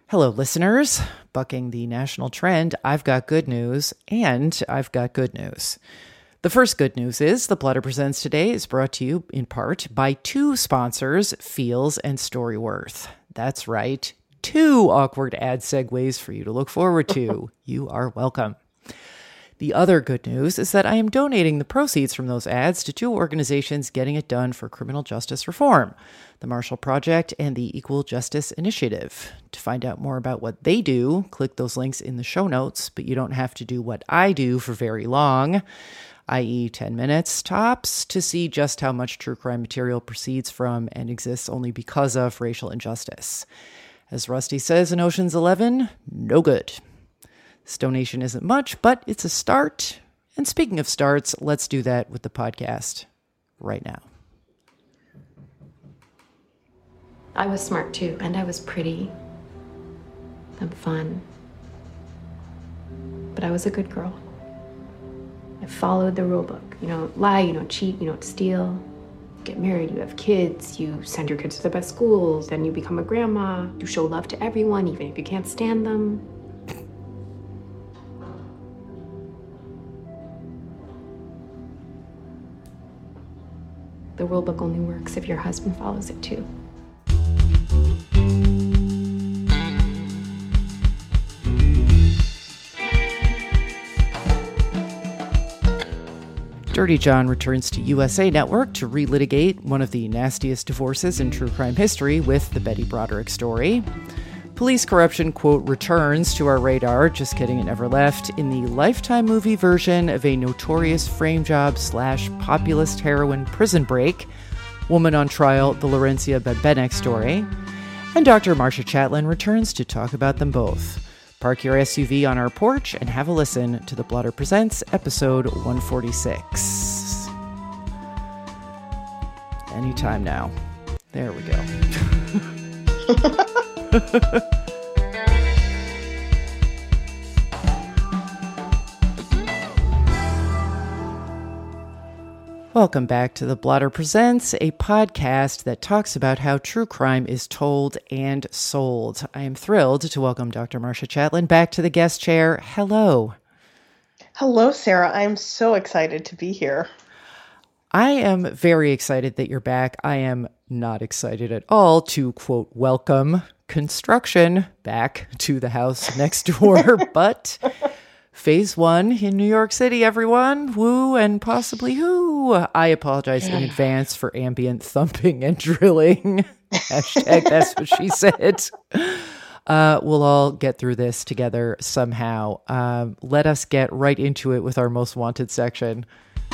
Hello, listeners. Bucking the national trend, I've got good news, and I've got good news. The first good news is The Blotter Presents today is brought to you in part by two sponsors, Feels and Storyworth. That's right, two awkward ad segues for you to look forward to. You are welcome. The other good news is that I am donating the proceeds from those ads to two organizations getting it done for criminal justice reform, the Marshall Project and the Equal Justice Initiative. To find out more about what they do, click those links in the show notes, but you don't have to do what I do for very long, i.e. 10 minutes tops, to see just how much true crime material proceeds from and exists only because of racial injustice. As Rusty says in Ocean's 11, no good. This donation isn't much, but it's a start. And speaking of starts, let's do that with the podcast right now. I was smart too, and I was pretty and fun. But I was a good girl. I followed the rule book. You don't lie, you don't cheat, you don't steal. You get married, you have kids, you send your kids to the best schools, then you become a grandma. You show love to everyone, even if you can't stand them. The rule book only works if your husband follows it too. Dirty John returns to USA Network to relitigate one of the nastiest divorces in true crime history with the Betty Broderick story. Police corruption, quote, returns to our radar, just kidding, it never left, in the Lifetime movie version of a notorious frame job / populist heroine prison break, Woman on Trial, the Laurencia Bebenek story. And Dr. Marcia Chatelain returns to talk about them both. Park your SUV on our porch and have a listen to The Blotter Presents, episode 146. Anytime now. There we go. Welcome back to The Blotter Presents, a podcast that talks about how true crime is told and sold. I am thrilled to welcome Dr. Marcia Chatelain back to the guest chair. Hello. Hello, Sarah. I'm so excited to be here. I am very excited that you're back. I am not excited at all to, quote, welcome construction back to the house next door, but phase 1 in New York City, everyone. Woo and possibly who. I apologize in advance for ambient thumping and drilling. Hashtag that's what she said. We'll all get through this together somehow. Let us get right into it with our most wanted section.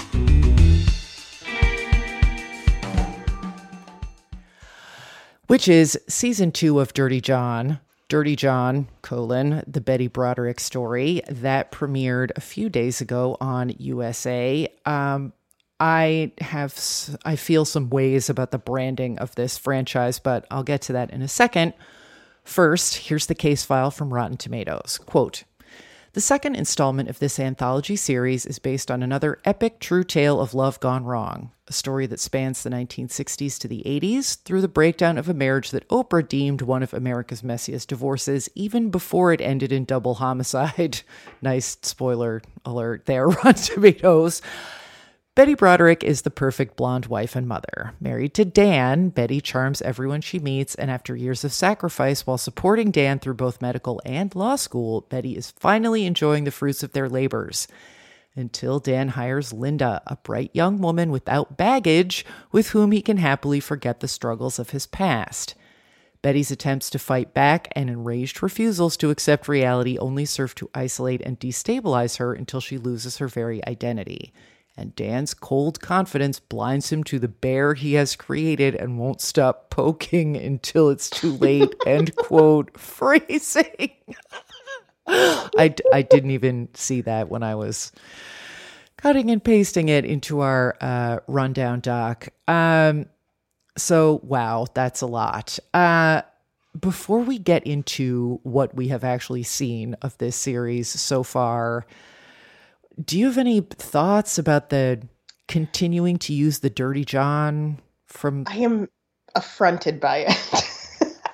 Which is season 2 of Dirty John, the Betty Broderick story that premiered a few days ago on USA. I feel some ways about the branding of this franchise, but I'll get to that in a second. First, here's the case file from Rotten Tomatoes. Quote, the second installment of this anthology series is based on another epic true tale of love gone wrong, a story that spans the 1960s to the 80s through the breakdown of a marriage that Oprah deemed one of America's messiest divorces even before it ended in double homicide. Nice spoiler alert there, Rotten Tomatoes. Betty Broderick is the perfect blonde wife and mother. Married to Dan, Betty charms everyone she meets, and after years of sacrifice while supporting Dan through both medical and law school, Betty is finally enjoying the fruits of their labors. Until Dan hires Linda, a bright young woman without baggage, with whom he can happily forget the struggles of his past. Betty's attempts to fight back and enraged refusals to accept reality only serve to isolate and destabilize her until she loses her very identity. And Dan's cold confidence blinds him to the bear he has created and won't stop poking until it's too late, end quote, phrasing. I didn't even see that when I was cutting and pasting it into our rundown doc. So, wow, that's a lot. Before we get into what we have actually seen of this series so far, do you have any thoughts about the continuing to use the Dirty John from... I am affronted by it.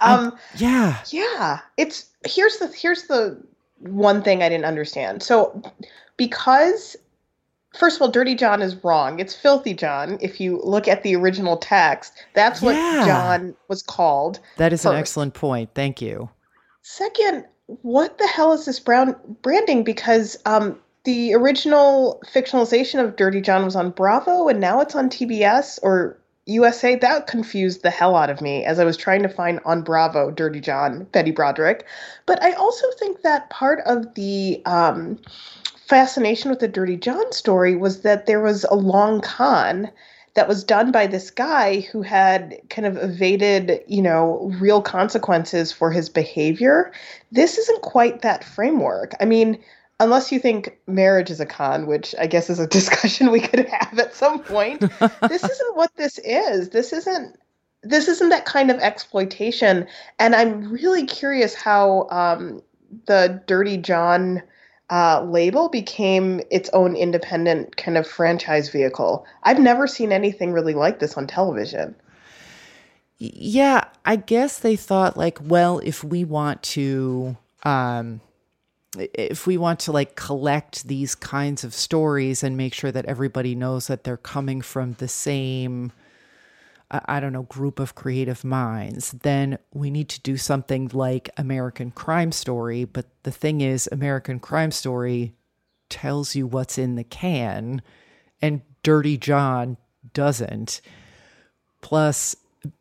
Yeah. Yeah, it's here's the one thing I didn't understand. So because first of all, Dirty John is wrong. It's Filthy John. If you look at the original text, that's what Yeah. John was called That is an first. excellent point. Thank you. Second, what the hell is this branding? Because the original fictionalization of Dirty John was on Bravo, and now it's on TBS or USA. That confused the hell out of me as I was trying to find on Bravo Dirty John, Betty Broderick. But I also think that part of the fascination with the Dirty John story was that there was a long con that was done by this guy who had kind of evaded, real consequences for his behavior. This isn't quite that framework. I mean, unless you think marriage is a con, which I guess is a discussion we could have at some point, this isn't what this is. This isn't that kind of exploitation. And I'm really curious how the Dirty John label became its own independent kind of franchise vehicle. I've never seen anything really like this on television. Yeah, I guess they thought like, well, if we want to like collect these kinds of stories and make sure that everybody knows that they're coming from the same, I don't know, group of creative minds, then we need to do something like American Crime Story. But the thing is, American Crime Story tells you what's in the can, and Dirty John doesn't. Plus,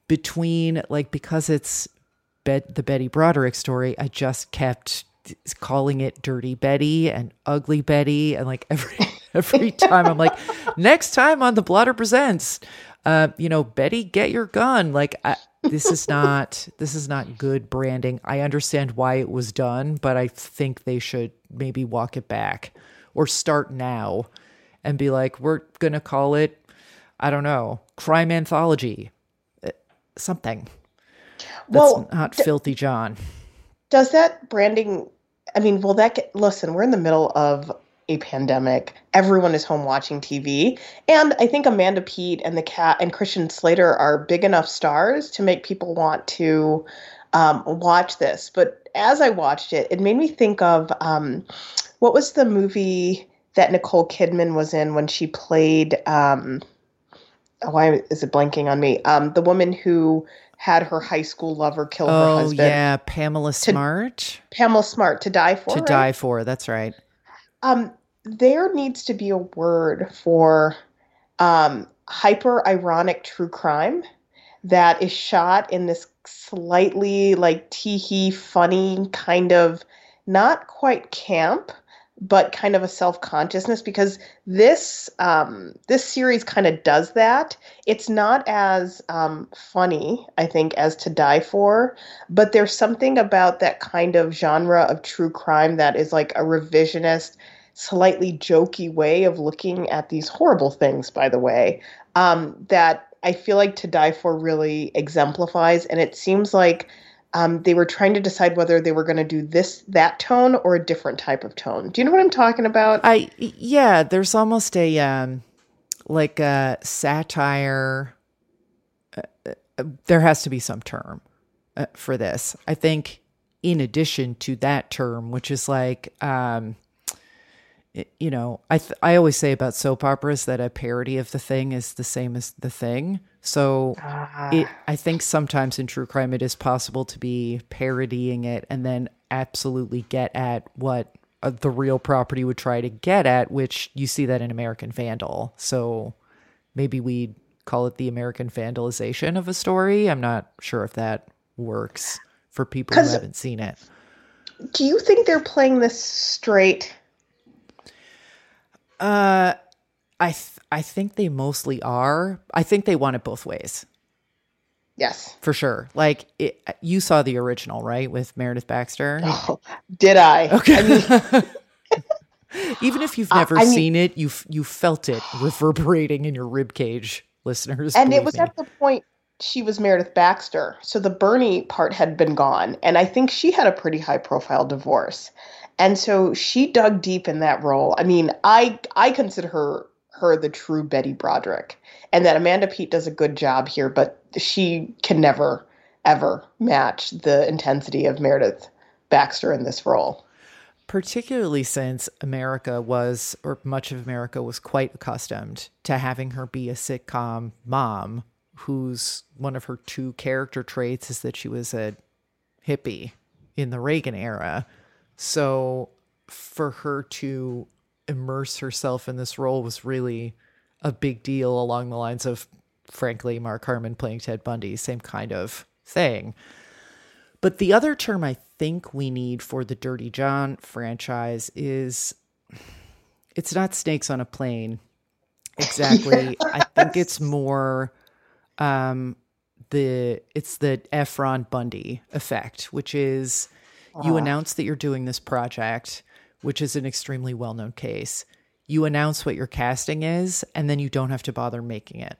because it's the Betty Broderick story, I just kept calling it Dirty Betty and Ugly Betty, and like every time I'm like, next time on The Blotter Presents, Betty, get your gun. Like, this is not good branding. I understand why it was done, but I think they should maybe walk it back or start now and be like, we're going to call it, I don't know, Crime Anthology, something. That's not Filthy John. Does that branding, I mean, listen, we're in the middle of a pandemic. Everyone is home watching TV. And I think Amanda Peet and the Cat and Christian Slater are big enough stars to make people want to watch this. But as I watched it, it made me think of what was the movie that Nicole Kidman was in when she played, why is it blanking on me? The woman who had her high school lover kill her husband. Oh, yeah, Pamela Smart. Pamela Smart, To Die For. To right? Die For, that's right. There needs to be a word for hyper-ironic true crime that is shot in this slightly like tee-hee funny kind of, not quite camp, but kind of a self-consciousness, because this series kind of does that. It's not as funny, I think, as To Die For, but there's something about that kind of genre of true crime that is like a revisionist, slightly jokey way of looking at these horrible things, by the way, that I feel like To Die For really exemplifies. And it seems like they were trying to decide whether they were going to do that tone or a different type of tone. Do you know what I'm talking about? Yeah, there's almost a like a satire. There has to be some term for this. I think in addition to that term, which is like, I always say about soap operas that a parody of the thing is the same as the thing. So I think sometimes in true crime, it is possible to be parodying it and then absolutely get at what the real property would try to get at, which you see that in American Vandal. So maybe we'd call it the American Vandalization of a story. I'm not sure if that works for people who haven't seen it. Do you think they're playing this straight? I think they mostly are. I think they want it both ways. Yes. For sure. Like, you saw the original, right? With Meredith Baxter? Oh, did I? Okay. I mean, even if you've never seen it, you felt it reverberating in your ribcage, listeners. And it was at the point she was Meredith Baxter. So the Bernie part had been gone. And I think she had a pretty high profile divorce. And so she dug deep in that role. I mean, I consider her the true Betty Broderick, and that Amanda Peet does a good job here, but she can never ever match the intensity of Meredith Baxter in this role. Particularly since America was, or much of America was quite accustomed to having her be a sitcom mom whose one of her two character traits is that she was a hippie in the Reagan era. So for her to immerse herself in this role was really a big deal, along the lines of, frankly, Mark Harmon playing Ted Bundy, same kind of thing. But the other term I think we need for the Dirty John franchise is, it's not snakes on a plane exactly. Yes. I think it's more it's the Efron Bundy effect, which is you announce that you're doing this project, which is an extremely well-known case. You announce what your casting is, and then you don't have to bother making it.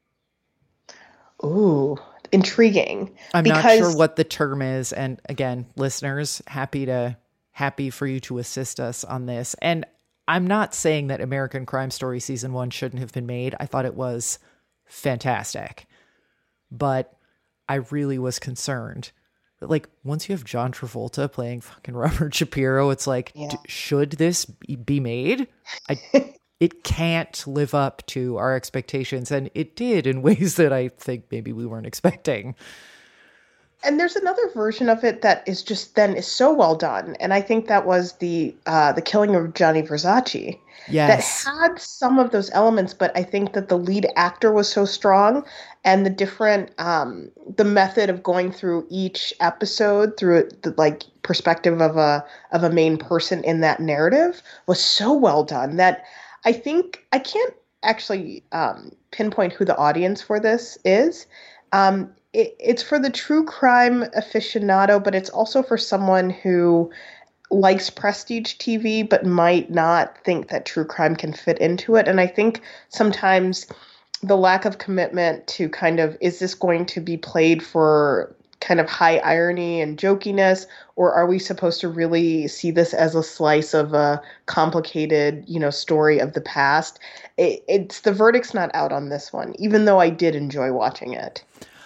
Ooh, intriguing. I'm not sure what the term is. And again, listeners, happy for you to assist us on this. And I'm not saying that American Crime Story season 1 shouldn't have been made. I thought it was fantastic. But I really was concerned that, like, once you have John Travolta playing fucking Robert Shapiro, it's like, should this be made? It can't live up to our expectations. And it did in ways that I think maybe we weren't expecting. And there's another version of it that is just is so well done. And I think that was the killing of Gianni Versace. Yes. That had some of those elements, but I think that the lead actor was so strong, and the different, the method of going through each episode through the like perspective of a main person in that narrative was so well done that I think I can't actually pinpoint who the audience for this is. It's for the true crime aficionado, but it's also for someone who likes prestige TV but might not think that true crime can fit into it. And I think sometimes the lack of commitment to kind of, is this going to be played for kind of high irony and jokiness, or are we supposed to really see this as a slice of a complicated, story of the past? It's the verdict's not out on this one, even though I did enjoy watching it.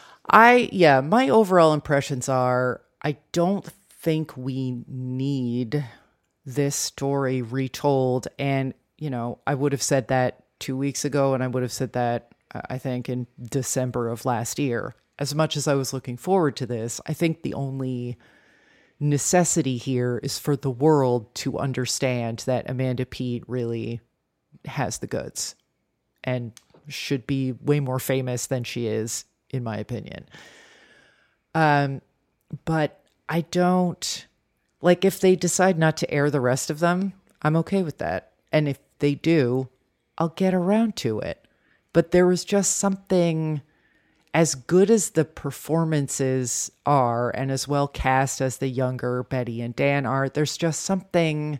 My overall impressions are, I don't think we need this story retold. And, I would have said that 2 weeks ago, and I would have said that, I think, in December of last year. As much as I was looking forward to this, I think the only necessity here is for the world to understand that Amanda Peet really has the goods and should be way more famous than she is, in my opinion. But I don't, like, if they decide not to air the rest of them, I'm okay with that. And if they do, I'll get around to it. But there was just something, as good as the performances are and as well cast as the younger Betty and Dan are, there's just something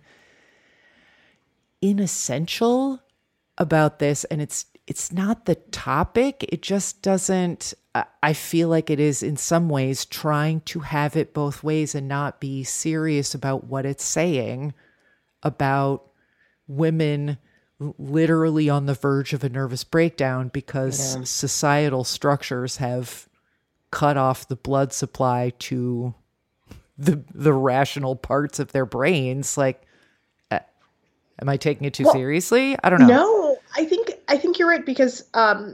inessential about this. And it's not the topic. It just doesn't, I feel like it is in some ways trying to have it both ways and not be serious about what it's saying about women literally on the verge of a nervous breakdown because societal structures have cut off the blood supply to the rational parts of their brains. Like, am I taking it too seriously? I don't know. No, I think you're right, because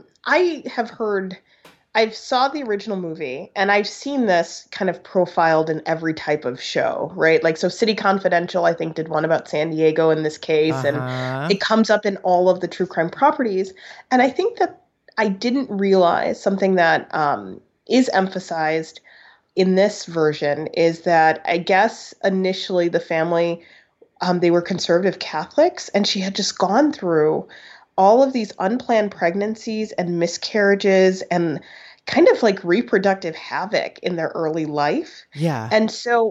I saw the original movie, and I've seen this kind of profiled in every type of show, right? Like, so City Confidential, I think, did one about San Diego in this case, and it comes up in all of the true crime properties. And I think that I didn't realize something that is emphasized in this version is that I guess initially the family, they were conservative Catholics, and she had just gone through all of these unplanned pregnancies and miscarriages and kind of like reproductive havoc in their early life. Yeah. And so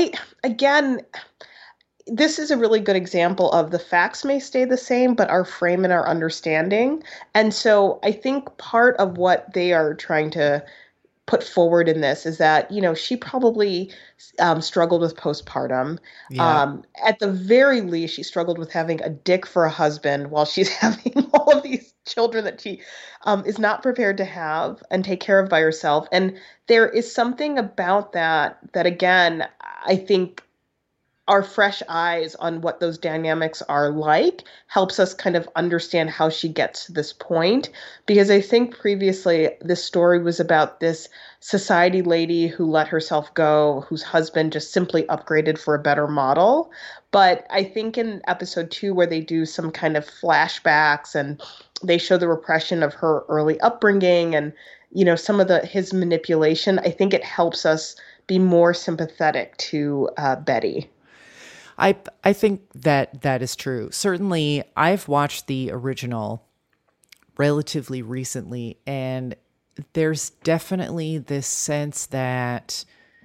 this is a really good example of the facts may stay the same, but our frame and our understanding. And so I think part of what they are trying to put forward in this is that, she probably struggled with postpartum. Yeah. At the very least, she struggled with having a dick for a husband while she's having all of these children that she is not prepared to have and take care of by herself. And there is something about that again, I think our fresh eyes on what those dynamics are like helps us kind of understand how she gets to this point. Because I think previously this story was about this society lady who let herself go, whose husband just simply upgraded for a better model. But I think in episode 2, where they do some kind of flashbacks and they show the repression of her early upbringing and, you know, some of his manipulation, I think it helps us be more sympathetic to Betty. I think that is true. Certainly, I've watched the original relatively recently, and there's definitely this sense that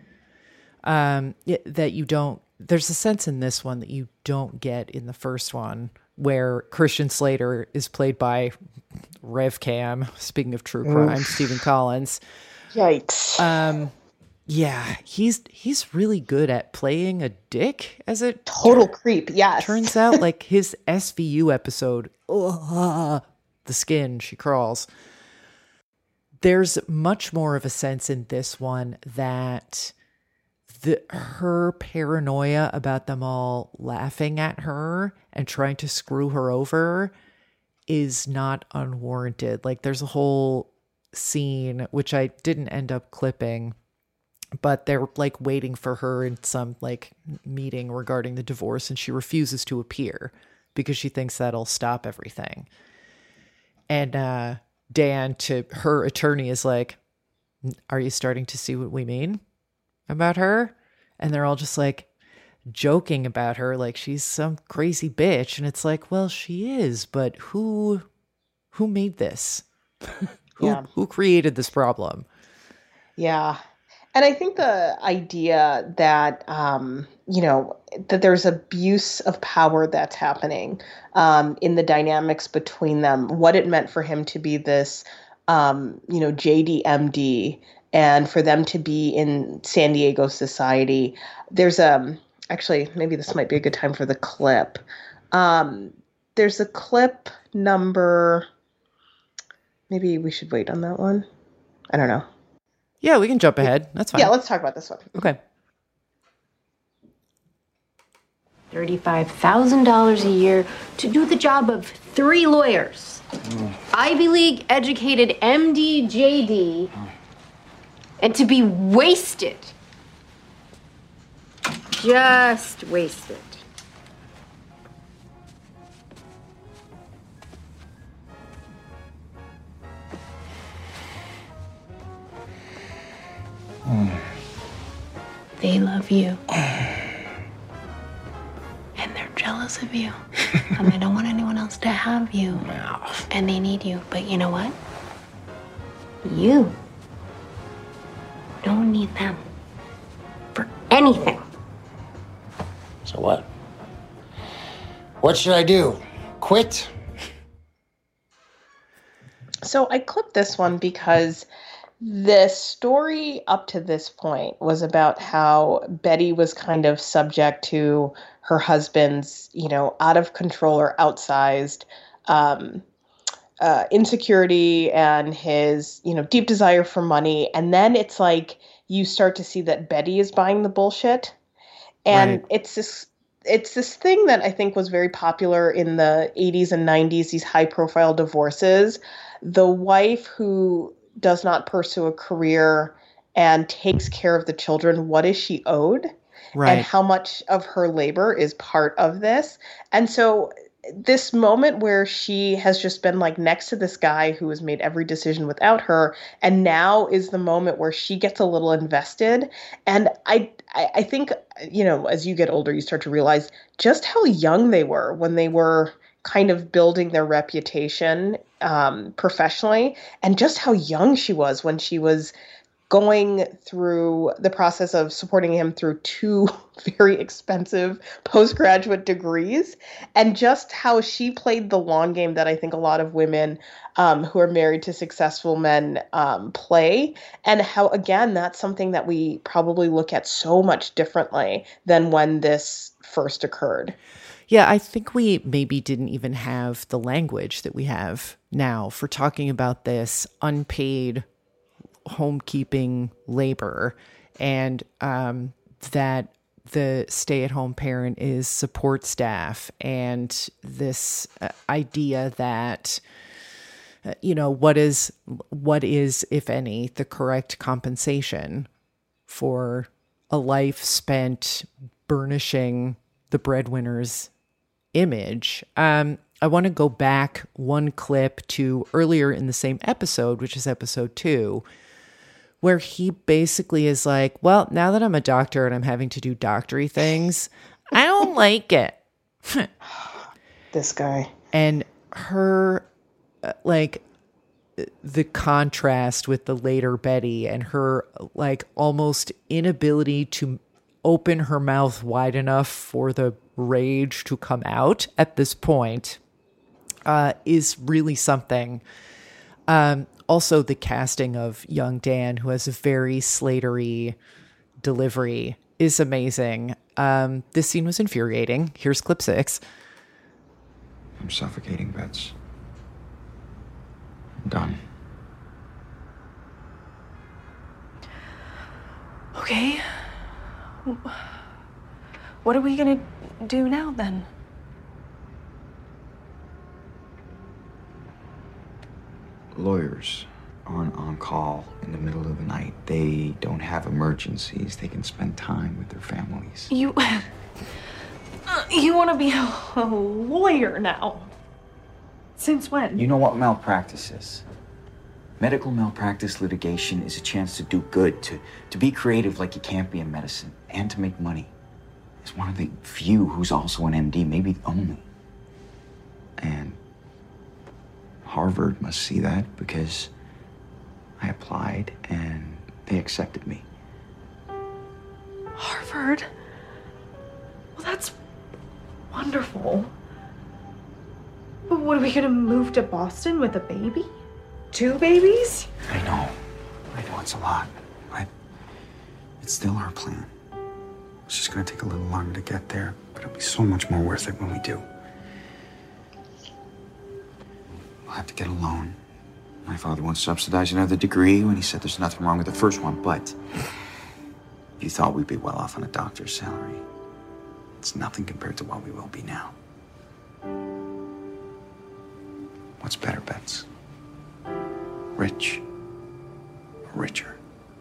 that you don't. There's a sense in this one that you don't get in the first one, where Christian Slater is played by Rev Cam. Speaking of true crime, Stephen Collins. Yikes. Yeah, he's really good at playing a dick as a total creep. Yes. Turns out, like his SVU episode, the skin, she crawls. There's much more of a sense in this one that her paranoia about them all laughing at her and trying to screw her over is not unwarranted. Like there's a whole scene, which I didn't end up clipping, but they're like waiting for her in some like meeting regarding the divorce, and she refuses to appear because she thinks that'll stop everything. And Dan, to her attorney, is like, "Are you starting to see what we mean about her?" And they're all just like joking about her, like she's some crazy bitch. And it's like, well, she is, but who made this? Who created this problem? Yeah. And I think the idea that, you know, that there's abuse of power that's happening in the dynamics between them, what it meant for him to be this, you know, JDMD and for them to be in San Diego society. There's actually, maybe this might be a good time for the clip. There's a clip number, maybe we should wait on that one. I don't know. Yeah, we can jump ahead. That's fine. Yeah, let's talk about this one. Okay. $35,000 a year to do the job of 3 lawyers. Ivy League educated MD, JD, and to be wasted. Just wasted. They love you. And they're jealous of you. And they don't want anyone else to have you. And they need you. But you know what? You don't need them for anything. So what? What should I do? Quit? So I clipped this one because the story up to this point was about how Betty was kind of subject to her husband's, you know, out of control or outsized insecurity and his, you know, deep desire for money. And then it's like you start to see that Betty is buying the bullshit. And Right. it's this thing that I think was very popular in the 80s and 90s, these high profile divorces. The wife who does not pursue a career and takes care of the children, what is she owed? Right. And how much of her labor is part of this? And so this moment where she has just been like next to this guy who has made every decision without her, and now is the moment where she gets a little invested. And I think, you know, as you get older, you start to realize just how young they were when they were kind of building their reputation professionally, and just how young she was when she was going through the process of supporting him through 2 very expensive postgraduate degrees, and just how she played the long game that I think a lot of women who are married to successful men play, and how, again, that's something that we probably look at so much differently than when this first occurred. Yeah, I think we maybe didn't even have the language that we have now for talking about this unpaid homekeeping labor, and that the stay-at-home parent is support staff, and this idea that what is, if any, the correct compensation for a life spent burnishing the breadwinner's image. I want to go back one clip to earlier in the same episode, which is episode 2, where he basically is like, well, now that I'm a doctor and I'm having to do doctory things, I don't like it. This guy. And her, the contrast with the later Betty and her, almost inability to open her mouth wide enough for the rage to come out at this point is really something. Also, the casting of young Dan, who has a very Slatery delivery, is amazing. This scene was infuriating. Here's clip 6. I'm suffocating, Bets. I'm done. Okay. What are we gonna do now, then? Lawyers aren't on call in the middle of the night. They don't have emergencies. They can spend time with their families. You want to be a lawyer now? Since when? You know what malpractice is? Medical malpractice litigation is a chance to do good, to be creative like you can't be in medicine, and to make money. As one of the few who's also an MD, maybe the only. And Harvard must see that, because I applied and they accepted me. Harvard? Well, that's wonderful. But what, are we gonna move to Boston with a baby? 2 babies? I know it's a lot, but it's still our plan. It's just gonna take a little longer to get there, but it'll be so much more worth it when we do. We'll have to get a loan. My father won't subsidize another degree when he said there's nothing wrong with the first one, but you thought we'd be well off on a doctor's salary. It's nothing compared to what we will be now. What's better, Bets? Rich or richer?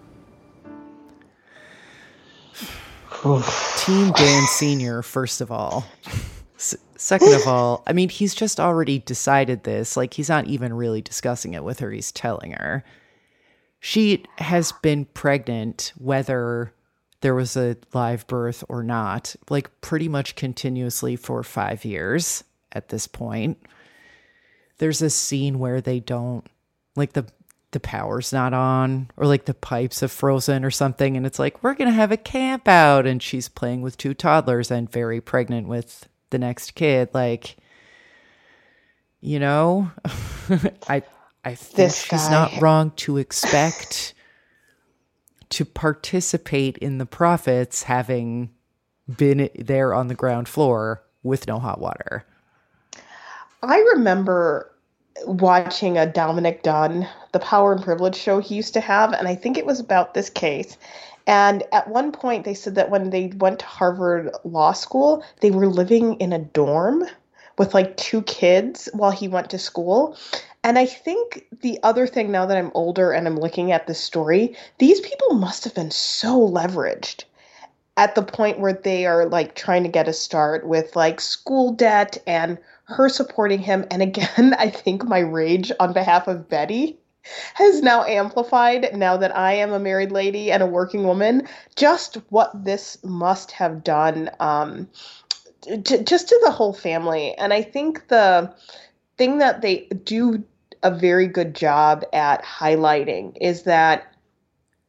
Team Dan Sr., first of all. Second of all, I mean, he's just already decided this. He's not even really discussing it with her. He's telling her. She has been pregnant, whether there was a live birth or not, pretty much continuously for 5 years at this point. There's a scene where they don't, the power's not on, or the pipes have frozen or something, and it's we're gonna have a camp out, and she's playing with 2 toddlers and very pregnant with the next kid. I think she's not wrong to expect to participate in the profits, having been there on the ground floor with no hot water. I remember watching a Dominic Dunn, the Power and Privilege show he used to have, and I think it was about this case. And at one point, they said that when they went to Harvard Law School, they were living in a dorm with 2 kids while he went to school. And I think the other thing, now that I'm older and I'm looking at this story, these people must have been so leveraged at the point where they are trying to get a start with school debt and her supporting him. And again, I think my rage on behalf of Betty has now amplified now that I am a married lady and a working woman, just what this must have done just to the whole family. And I think the thing that they do a very good job at highlighting is that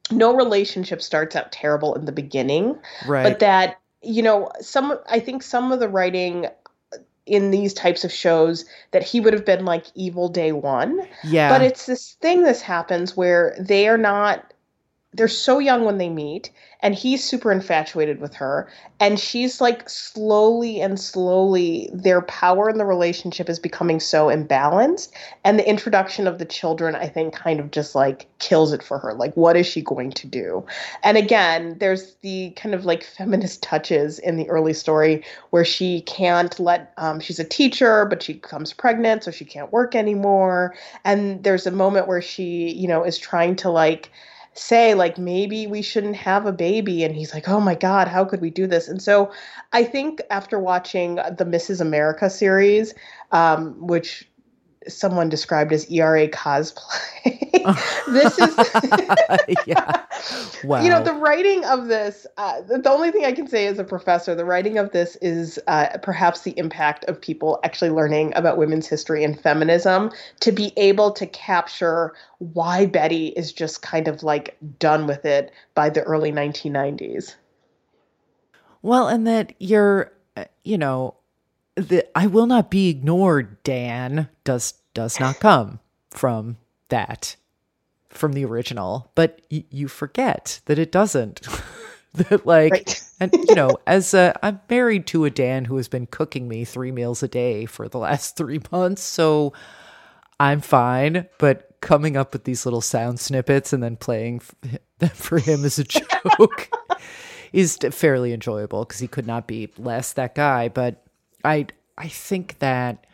no relationship starts out terrible in the beginning, Right. but that, I think some of the writing in these types of shows that he would have been like evil day one. Yeah. But it's this thing this happens where they're so young when they meet, and he's super infatuated with her, and she's like slowly their power in the relationship is becoming so imbalanced, and the introduction of the children, I think, kind of just like kills it for her. Like, what is she going to do? And again, there's the kind of like feminist touches in the early story where she can't she's a teacher, but she becomes pregnant, so she can't work anymore. And there's a moment where she, is trying to like say like maybe we shouldn't have a baby, and he's like, oh my god, how could we do this? And so I think after watching the Mrs. America series, which someone described as ERA cosplay, this is Yeah. Wow. the writing of this, the only thing I can say as a professor, the writing of this is perhaps the impact of people actually learning about women's history and feminism to be able to capture why Betty is just kind of like done with it by the early 1990s. Well, and that you're, the I will not be ignored, Dan, does not come from the original, but you forget that it doesn't. That like, Right. and as I'm married to a Dan who has been cooking me 3 meals a day for the last 3 months, so I'm fine. But coming up with these little sound snippets and then playing them for him as a joke is fairly enjoyable because he could not be less that guy. But I think that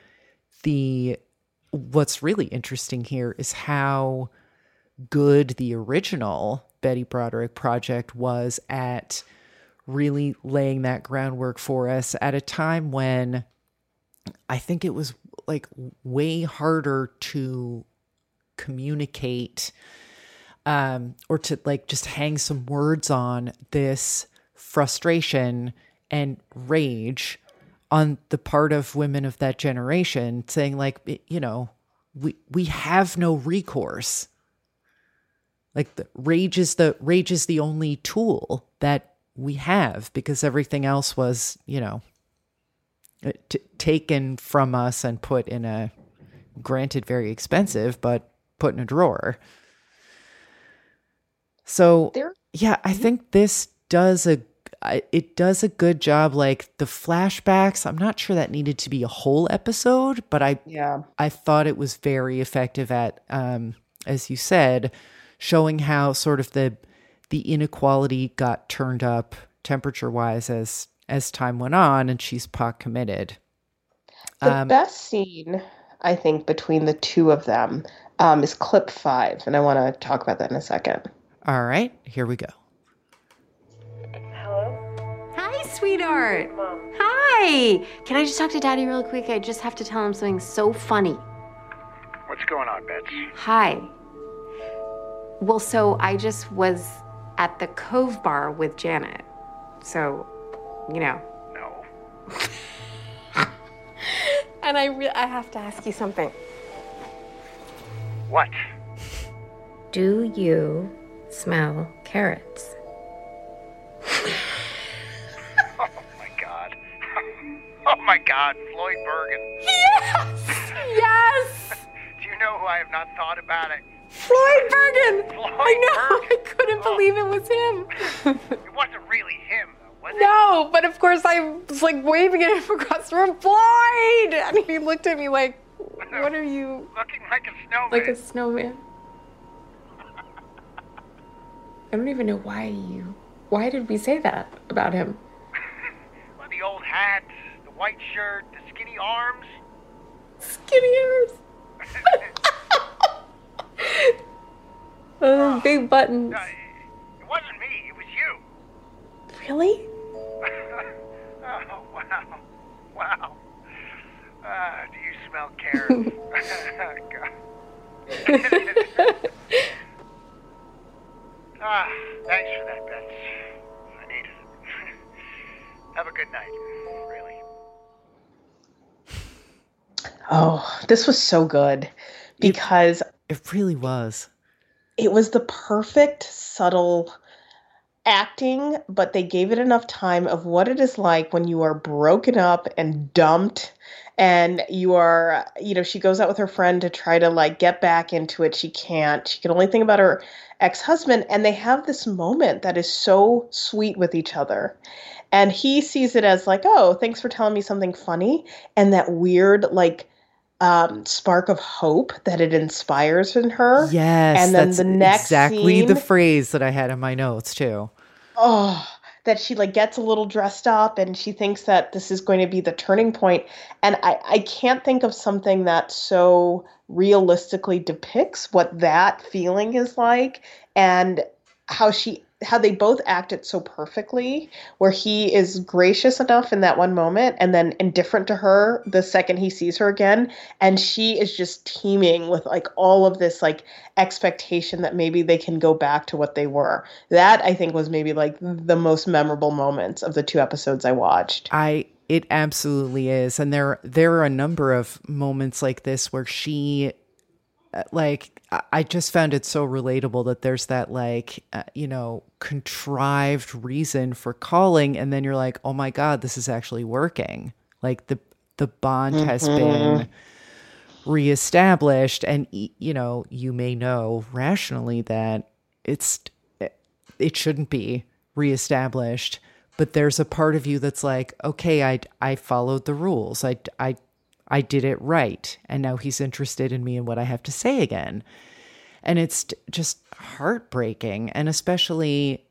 what's really interesting here is how good the original Betty Broderick project was at really laying that groundwork for us at a time when I think it was like way harder to communicate or to like just hang some words on this frustration and rage on the part of women of that generation, saying like, we have no recourse. Like the rage is the only tool that we have because everything else was, taken from us and put in a, granted very expensive, but put in a So yeah, I think this does a good job. Like the flashbacks, I'm not sure that needed to be a whole episode, but I thought it was very effective at, as you said, showing how sort of the inequality got turned up temperature-wise as time went on, and she's pot committed. The best scene, I think, between the two of them is clip 5, and I want to talk about that in a second. All right, here we go. Hi, sweetheart. Mom. Hi. Can I just talk to Daddy real quick? I just have to tell him something so funny. What's going on, Bets? Hi. Well, so I just was at the Cove Bar with Janet. So, No. And I have to ask you something. What? Do you smell carrots? Oh my God, Floyd Bergen. Yes! Yes! Do you know who I have not thought about it? Floyd Bergen! Floyd I know, Bergen. I couldn't believe it was him. It wasn't really him, though, was it? No, but of course I was like waving at him across the room, Floyd! And he looked at me like, what are you? Looking like a snowman. Like a snowman. I don't even know why did we say that about him? Well, the old hat, the white shirt, the skinny arms. Skinny arms. Big buttons. It wasn't me, it was you. Really? Oh, wow. Wow. Do you smell carrots? God. Thanks for that, Bets. I needed it. Have a good night, really. Oh, this was so good because it really was. it was the perfect, subtle acting, but they gave it enough time of what it is like when you are broken up and dumped and you are, she goes out with her friend to try to like get back into it. She can't. She can only think about her ex-husband, and they have this moment that is so sweet with each other. And he sees it as like, oh, thanks for telling me something funny. And that weird, like, spark of hope that it inspires in her. Yes, and then that's the next exactly scene, the phrase that I had in my notes too. oh, that she like gets a little dressed up and she thinks that this is going to be the turning point. And I can't think of something that so realistically depicts what that feeling is like, and how they both act it so perfectly, where he is gracious enough in that one moment and then indifferent to her the second he sees her again, and she is just teeming with like all of this like expectation that maybe they can go back to what they were. That I think was maybe like the most memorable moments of the 2 episodes I watched. It absolutely is. And there are a number of moments like this where she, like, I just found it so relatable that there's that like, contrived reason for calling. And then you're like, oh my God, this is actually working. Like the bond has been reestablished. And, you may know rationally that it shouldn't be reestablished. But there's a part of you that's like, okay, I followed the rules. I did it right. And now he's interested in me and what I have to say again. And it's just heartbreaking. And especially,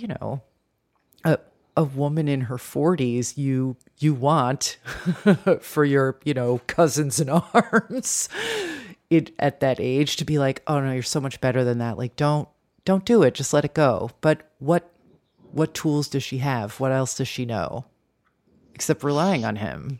a woman in her 40s, you want for your, cousins in arms at that age to be like, oh no, you're so much better than that. Like, don't do it. Just let it go. But what tools does she have? What else does she know? Except relying on him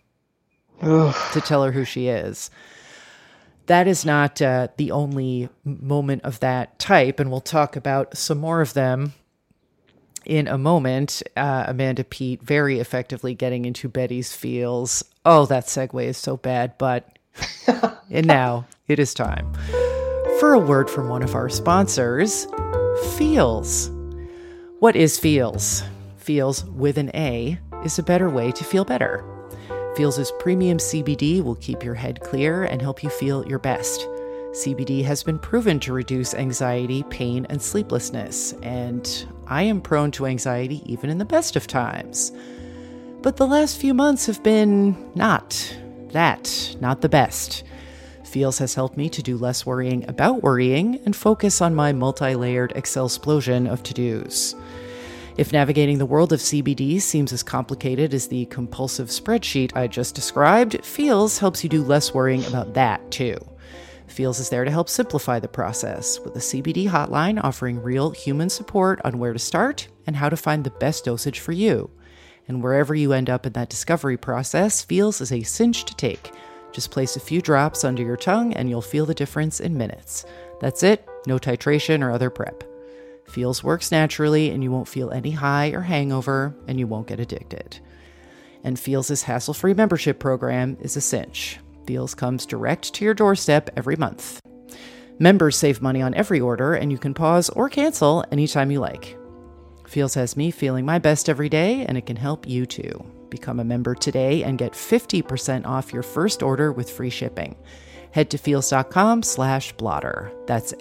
to tell her who she is. That is not the only moment of that type, and we'll talk about some more of them in a moment. Amanda Peet very effectively getting into Betty's feels. Oh, that segue is so bad, but and now it is time for a word from one of our sponsors, Feals. What is Feals? Feals with an A is a better way to feel better. Feals' premium CBD will keep your head clear and help you feel your best. CBD has been proven to reduce anxiety, pain, and sleeplessness, and I am prone to anxiety even in the best of times. But the last few months have been not the best. Feals has helped me to do less worrying about worrying and focus on my multi-layered Excel-splosion of to-dos. If navigating the world of CBD seems as complicated as the compulsive spreadsheet I just described, Feals helps you do less worrying about that, too. Feals is there to help simplify the process, with a CBD hotline offering real human support on where to start and how to find the best dosage for you. And wherever you end up in that discovery process, Feals is a cinch to take. Just place a few drops under your tongue and you'll feel the difference in minutes. That's it, no titration or other prep. Feals works naturally, and you won't feel any high or hangover, and you won't get addicted. And Feals' hassle-free membership program is a cinch. Feals comes direct to your doorstep every month. Members save money on every order, and you can pause or cancel anytime you like. Feals has me feeling my best every day, and it can help you too. Become a member today and get 50% off your first order with free shipping. Head to feals.com/blotter. That's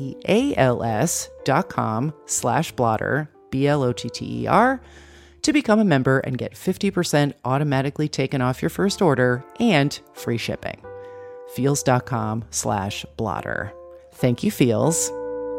FEALS.com/blotter, BLOTTER, to become a member and get 50% automatically taken off your first order and free shipping. Feals.com/blotter. Thank you, Feals.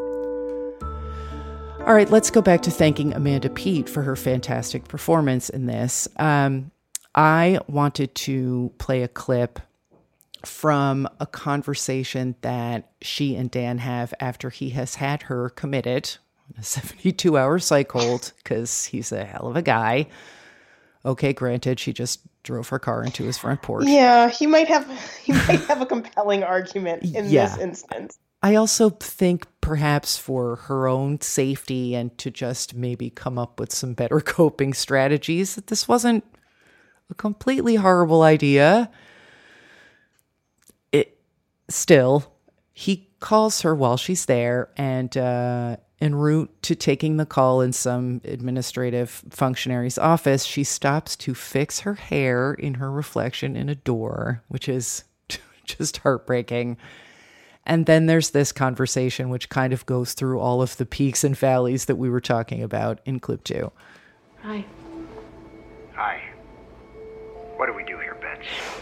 All right, let's go back to thanking Amanda Peet for her fantastic performance in this. I wanted to play a clip from a conversation that she and Dan have after he has had her committed on a 72-hour psych hold, because he's a hell of a guy. Okay, granted, she just drove her car into his front porch. Yeah, he might have a compelling argument in this instance. I also think perhaps for her own safety and to just maybe come up with some better coping strategies, that this wasn't a completely horrible idea. Still, he calls her while she's there, and en route to taking the call in some administrative functionary's office, she stops to fix her hair in her reflection in a door, which is just heartbreaking. And then there's this conversation, which kind of goes through all of the peaks and valleys that we were talking about in clip 2. Hi. Hi. What do we do here, Bets?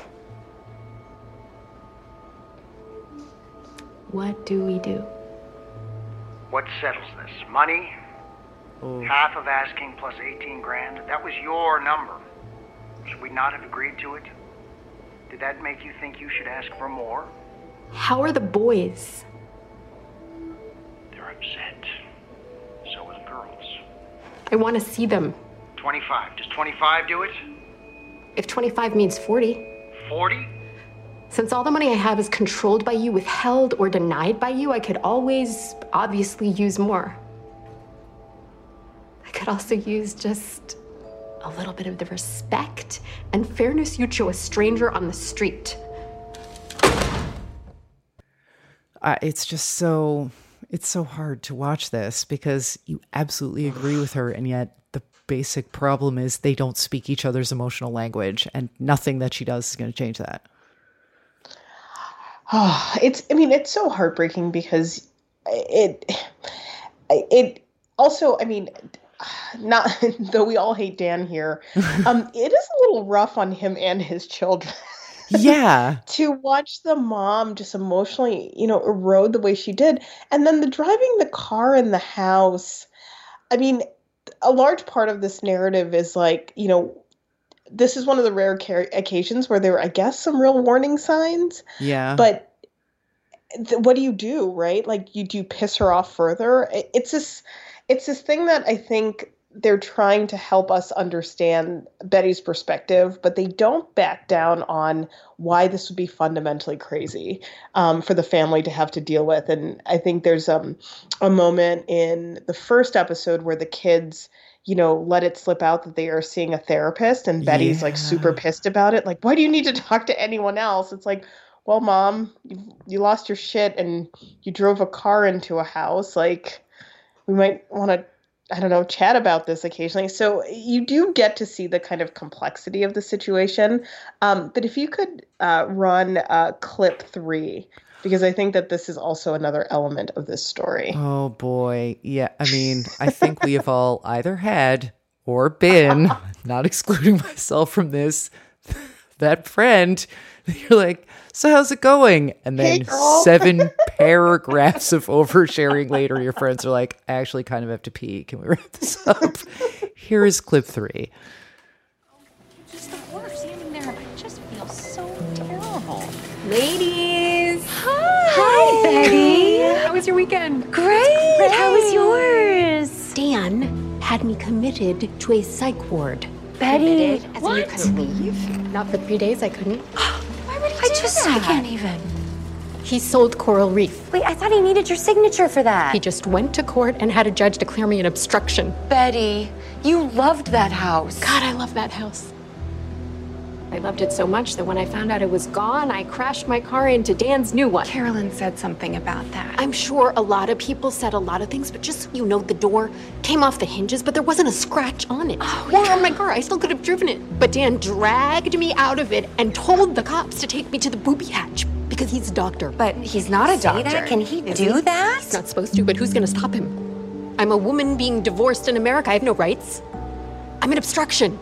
What do we do? What settles this? Money? Half of asking plus 18 grand? That was your number. Should we not have agreed to it? Did that make you think you should ask for more? How are the boys? They're upset. So are the girls. I want to see them. 25. Does 25 do it? If 25 means 40. 40? Since all the money I have is controlled by you, withheld, or denied by you, I could always, obviously, use more. I could also use just a little bit of the respect and fairness you'd show a stranger on the street. It's so hard to watch this because you absolutely agree with her, and yet the basic problem is they don't speak each other's emotional language, and nothing that she does is going to change that. Oh, it's so heartbreaking because it also, not though we all hate Dan here, it is a little rough on him and his children. Yeah. To watch the mom just emotionally, erode the way she did. And then the driving the car in the house. I mean, a large part of this narrative is like, this is one of the rare occasions where there were, I guess, some real warning signs. Yeah. But what do you do, right? Like, do you piss her off further? It's this thing that I think they're trying to help us understand Betty's perspective, but they don't back down on why this would be fundamentally crazy for the family to have to deal with. And I think there's a moment in the first episode where the kids, let it slip out that they are seeing a therapist, and Betty's like super pissed about it. Like, why do you need to talk to anyone else? It's like, well, Mom, you lost your shit and you drove a car into a house. Like, we might want to, chat about this occasionally. So you do get to see the kind of complexity of the situation. But if you could run clip 3, because I think that this is also another element of this story. Oh, boy. Yeah. I think we have all either had or been, not excluding myself from this, that friend. You're like, so how's it going? And then 7 paragraphs of oversharing later, your friends are like, I actually kind of have to pee. Can we wrap this up? Here is clip 3. Just the worst. Standing there, I just feel so terrible. Ladies! Hi, Betty. How was your weekend? Great. How was yours? Dan had me committed to a psych ward. Betty, Committed, as in what? you couldn't leave. Not for 3 days, I couldn't. Why would he do that? I can't even. He sold Coral Reef. Wait, I thought he needed your signature for that. He just went to court and had a judge declare me an obstruction. Betty, you loved that house. God, I love that house. I loved it so much that when I found out it was gone, I crashed my car into Dan's new one. Carolyn said something about that. I'm sure a lot of people said a lot of things, but just so you know, the door came off the hinges, but there wasn't a scratch on it. Or on my car. I still could have driven it. But Dan dragged me out of it and told the cops to take me to the booby hatch because he's a doctor. But he's not a doctor. Can he do that? He's not supposed to, but who's gonna stop him? I'm a woman being divorced in America. I have no rights. I'm an obstruction.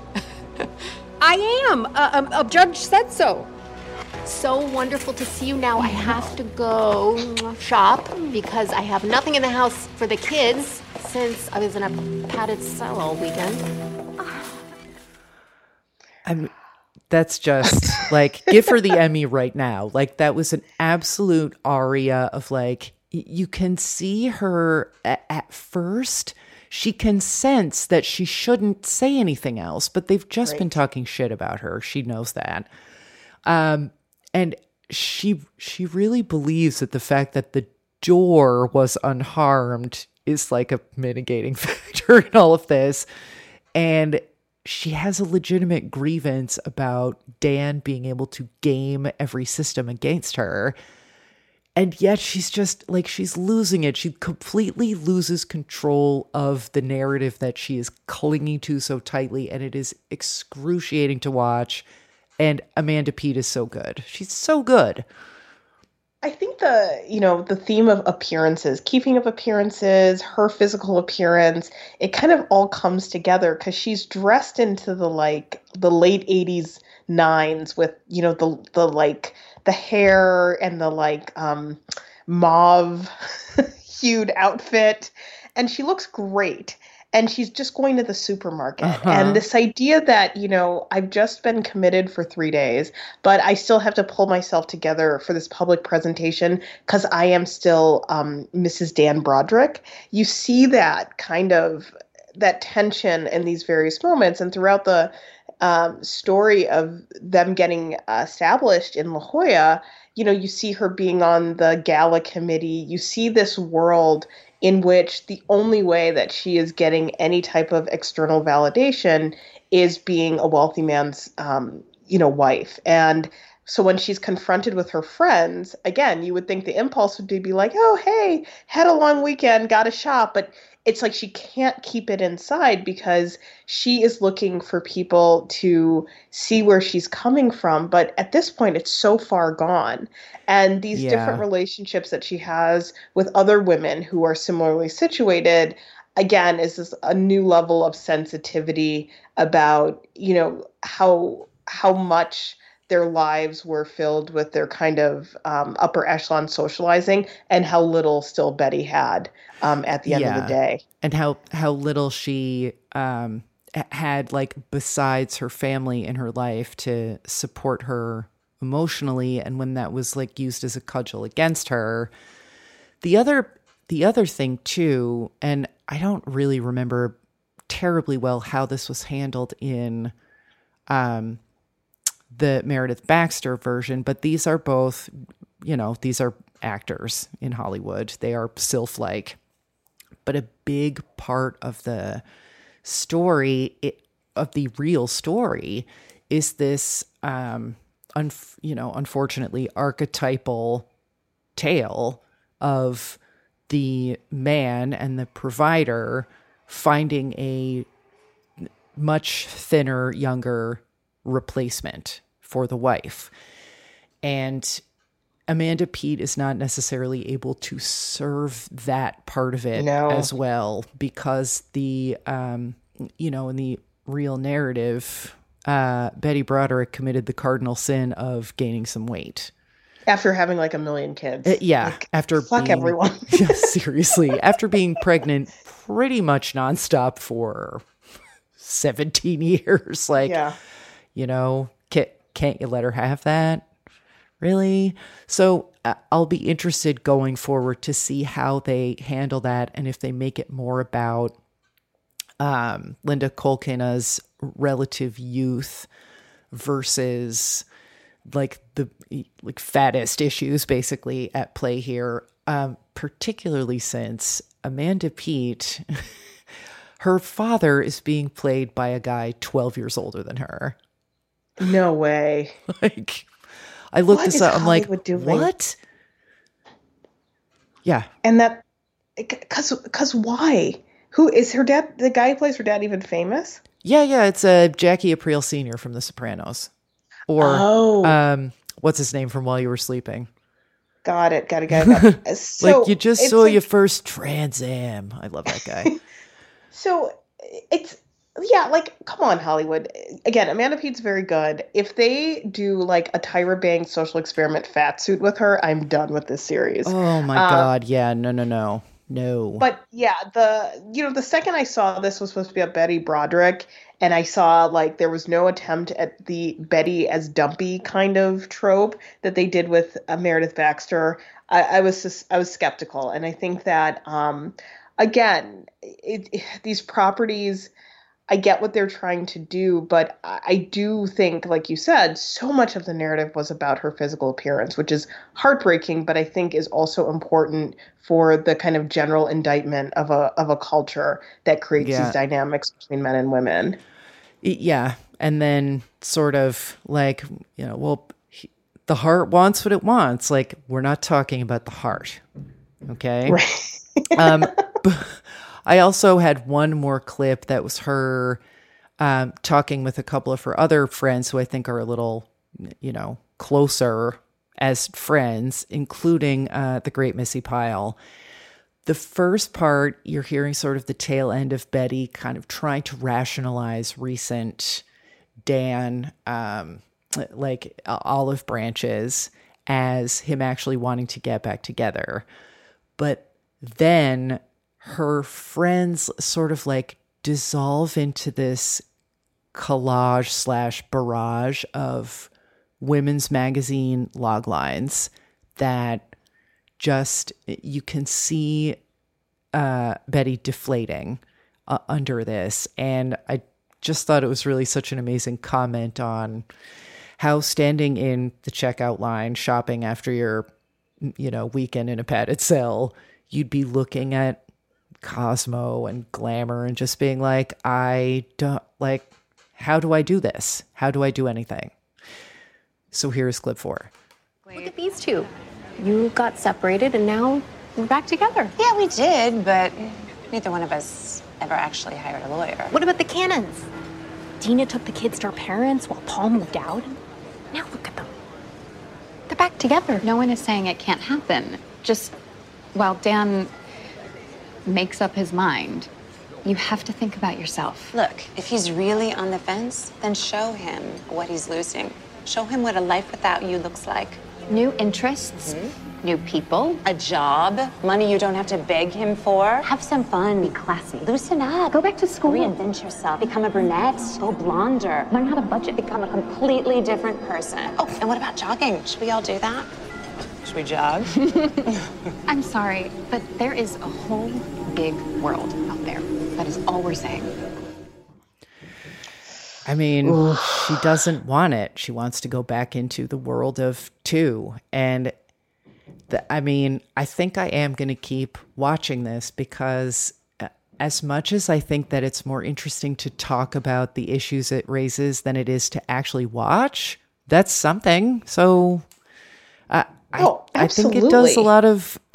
I am. A judge said so. So wonderful to see you now. I have to go shop because I have nothing in the house for the kids since I was in a padded cell all weekend. That's just like, give her the Emmy right now. Like, that was an absolute aria of like, you can see her at first. She can sense that she shouldn't say anything else, but they've just been talking shit about her. She knows that. And she really believes that the fact that the door was unharmed is like a mitigating factor in all of this. And she has a legitimate grievance about Dan being able to game every system against her. And yet she's just like, she's losing it. She completely loses control of the narrative that she is clinging to so tightly. And it is excruciating to watch. And Amanda Peet is so good. She's so good. I think the theme of appearances, keeping up appearances, her physical appearance, it kind of all comes together because she's dressed into the late 80s nines with, the hair and the mauve hued outfit. And she looks great. And she's just going to the supermarket. And this idea that, I've just been committed for 3 days, but I still have to pull myself together for this public presentation because I am still Mrs. Dan Broderick. You see that kind of, that tension in these various moments. And throughout the story of them getting established in La Jolla, you see her being on the gala committee. You see this world in which the only way that she is getting any type of external validation is being a wealthy man's, wife. And so when she's confronted with her friends, again, you would think the impulse would be like, oh, hey, had a long weekend, got to shop. But it's like she can't keep it inside because she is looking for people to see where she's coming from. But at this point, it's so far gone. And these different relationships that she has with other women who are similarly situated, again, is this a new level of sensitivity about, how much their lives were filled with their kind of upper echelon socializing and how little still Betty had at the end of the day. And how little she had, like, besides her family in her life to support her emotionally. And when that was, like, used as a cudgel against her. The other thing too, and I don't really remember terribly well how this was handled in the Meredith Baxter version, but these are both, these are actors in Hollywood. They are sylph-like. But a big part of the story, of the real story, is this, unfortunately, archetypal tale of the man and the provider finding a much thinner, younger replacement for the wife. And Amanda Peet is not necessarily able to serve that part of it as well, because the, in the real narrative, Betty Broderick committed the cardinal sin of gaining some weight. After having like a million kids. After fuck everyone. Seriously. After being pregnant pretty much nonstop for 17 years. Can't you let her have that? Really? So I'll be interested going forward to see how they handle that and if they make it more about Linda Kolkina's relative youth versus the fattest issues basically at play here. Particularly since Amanda Peet, her father is being played by a guy 12 years older than her. No way. I looked this up. I'm like, what? Yeah. And that, because why? Who is her dad? The guy who plays her dad even famous? Yeah. It's Jackie Aprile Sr. from The Sopranos. Or, what's his name from While You Were Sleeping? Got it. So you just saw your first Trans Am. I love that guy. So it's, come on, Hollywood. Again, Amanda Peet's very good. If they do like a Tyra Banks social experiment fat suit with her, I'm done with this series. Oh my God. Yeah. No. But yeah, the second I saw this was supposed to be a Betty Broderick, and I saw there was no attempt at the Betty as dumpy kind of trope that they did with Meredith Baxter, I was skeptical. And I think that, again, these properties, I get what they're trying to do, but I do think, like you said, so much of the narrative was about her physical appearance, which is heartbreaking, but I think is also important for the kind of general indictment of a culture that creates these dynamics between men and women. Yeah. And then sort of the heart wants what it wants. Like, we're not talking about the heart. Okay. Right. I also had one more clip that was her talking with a couple of her other friends who I think are a little, closer as friends, including the great Missy Pyle. The first part, you're hearing sort of the tail end of Betty kind of trying to rationalize recent Dan, olive branches as him actually wanting to get back together. But then her friends sort of like dissolve into this collage / barrage of women's magazine log lines that just, you can see Betty deflating under this. And I just thought it was really such an amazing comment on how standing in the checkout line, shopping after your, weekend in a padded cell, you'd be looking at Cosmo and Glamour and just being like, I don't, like, how do I do this? How do I do anything? So here's clip 4. Look at these two. You got separated and now we're back together. Yeah, we did, but neither one of us ever actually hired a lawyer. What about the Cannons? Dina took the kids to her parents while Paul moved out. Now look at them. They're back together. No one is saying it can't happen. Just while Dan makes up his mind, you have to think about yourself. Look, if he's really on the fence, then show him what he's losing. Show him what a life without you looks like. New interests, new people. A job, money you don't have to beg him for. Have some fun. Be classy. Loosen up. Go back to school. Reinvent yourself. Become a brunette. Go blonder. Learn how to budget. Become a completely different person. Oh, and what about jogging? Should we all do that? Should we jog? I'm sorry, but there is a whole big world out there. That is all we're saying. I mean, she doesn't want it. She wants to go back into the world of 2. And I think I am going to keep watching this because as much as I think that it's more interesting to talk about the issues it raises than it is to actually watch, that's something. So I think it does a lot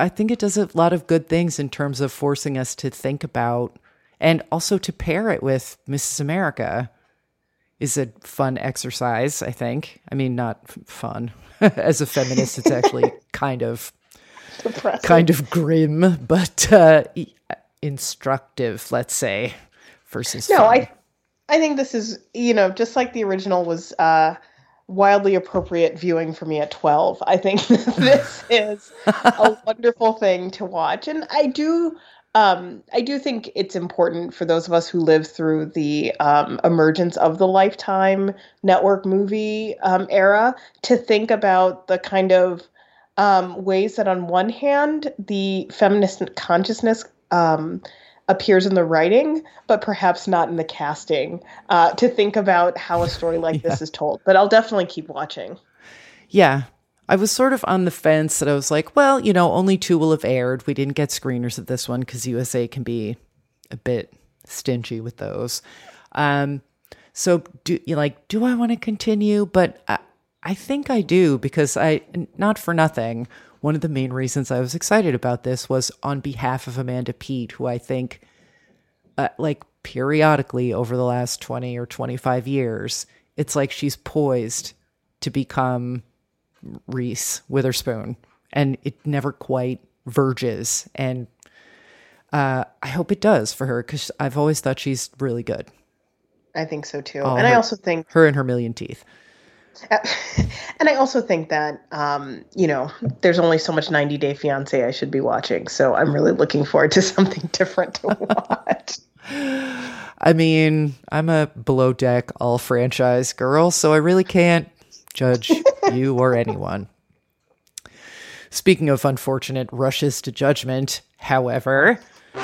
of good things in terms of forcing us to think about, and also to pair it with Mrs. America is a fun exercise, I think. I mean, not fun. As a feminist, it's actually kind of grim, but instructive, let's say, versus fun. I think this is, just like the original was wildly appropriate viewing for me at 12. I think this is a wonderful thing to watch. And I do think it's important for those of us who lived through the emergence of the Lifetime network movie era to think about the kind of ways that on one hand, the feminist consciousness appears in the writing, but perhaps not in the casting, to think about how a story like this is told. But I'll definitely keep watching. Yeah. I was sort of on the fence that I was like, well, only 2 will have aired. We didn't get screeners of this one because USA can be a bit stingy with those. So do I want to continue? But I think I do, because not for nothing, one of the main reasons I was excited about this was on behalf of Amanda Peet, who I think periodically over the last 20 or 25 years, it's like she's poised to become Reese Witherspoon, and it never quite verges. And I hope it does for her, because I've always thought she's really good. I think so too. And I also think her and her million teeth. And I also think that, there's only so much 90 Day Fiancé I should be watching. So I'm really looking forward to something different to watch. I mean, I'm a Below Deck all franchise girl, so I really can't judge you or anyone. Speaking of unfortunate rushes to judgment, however,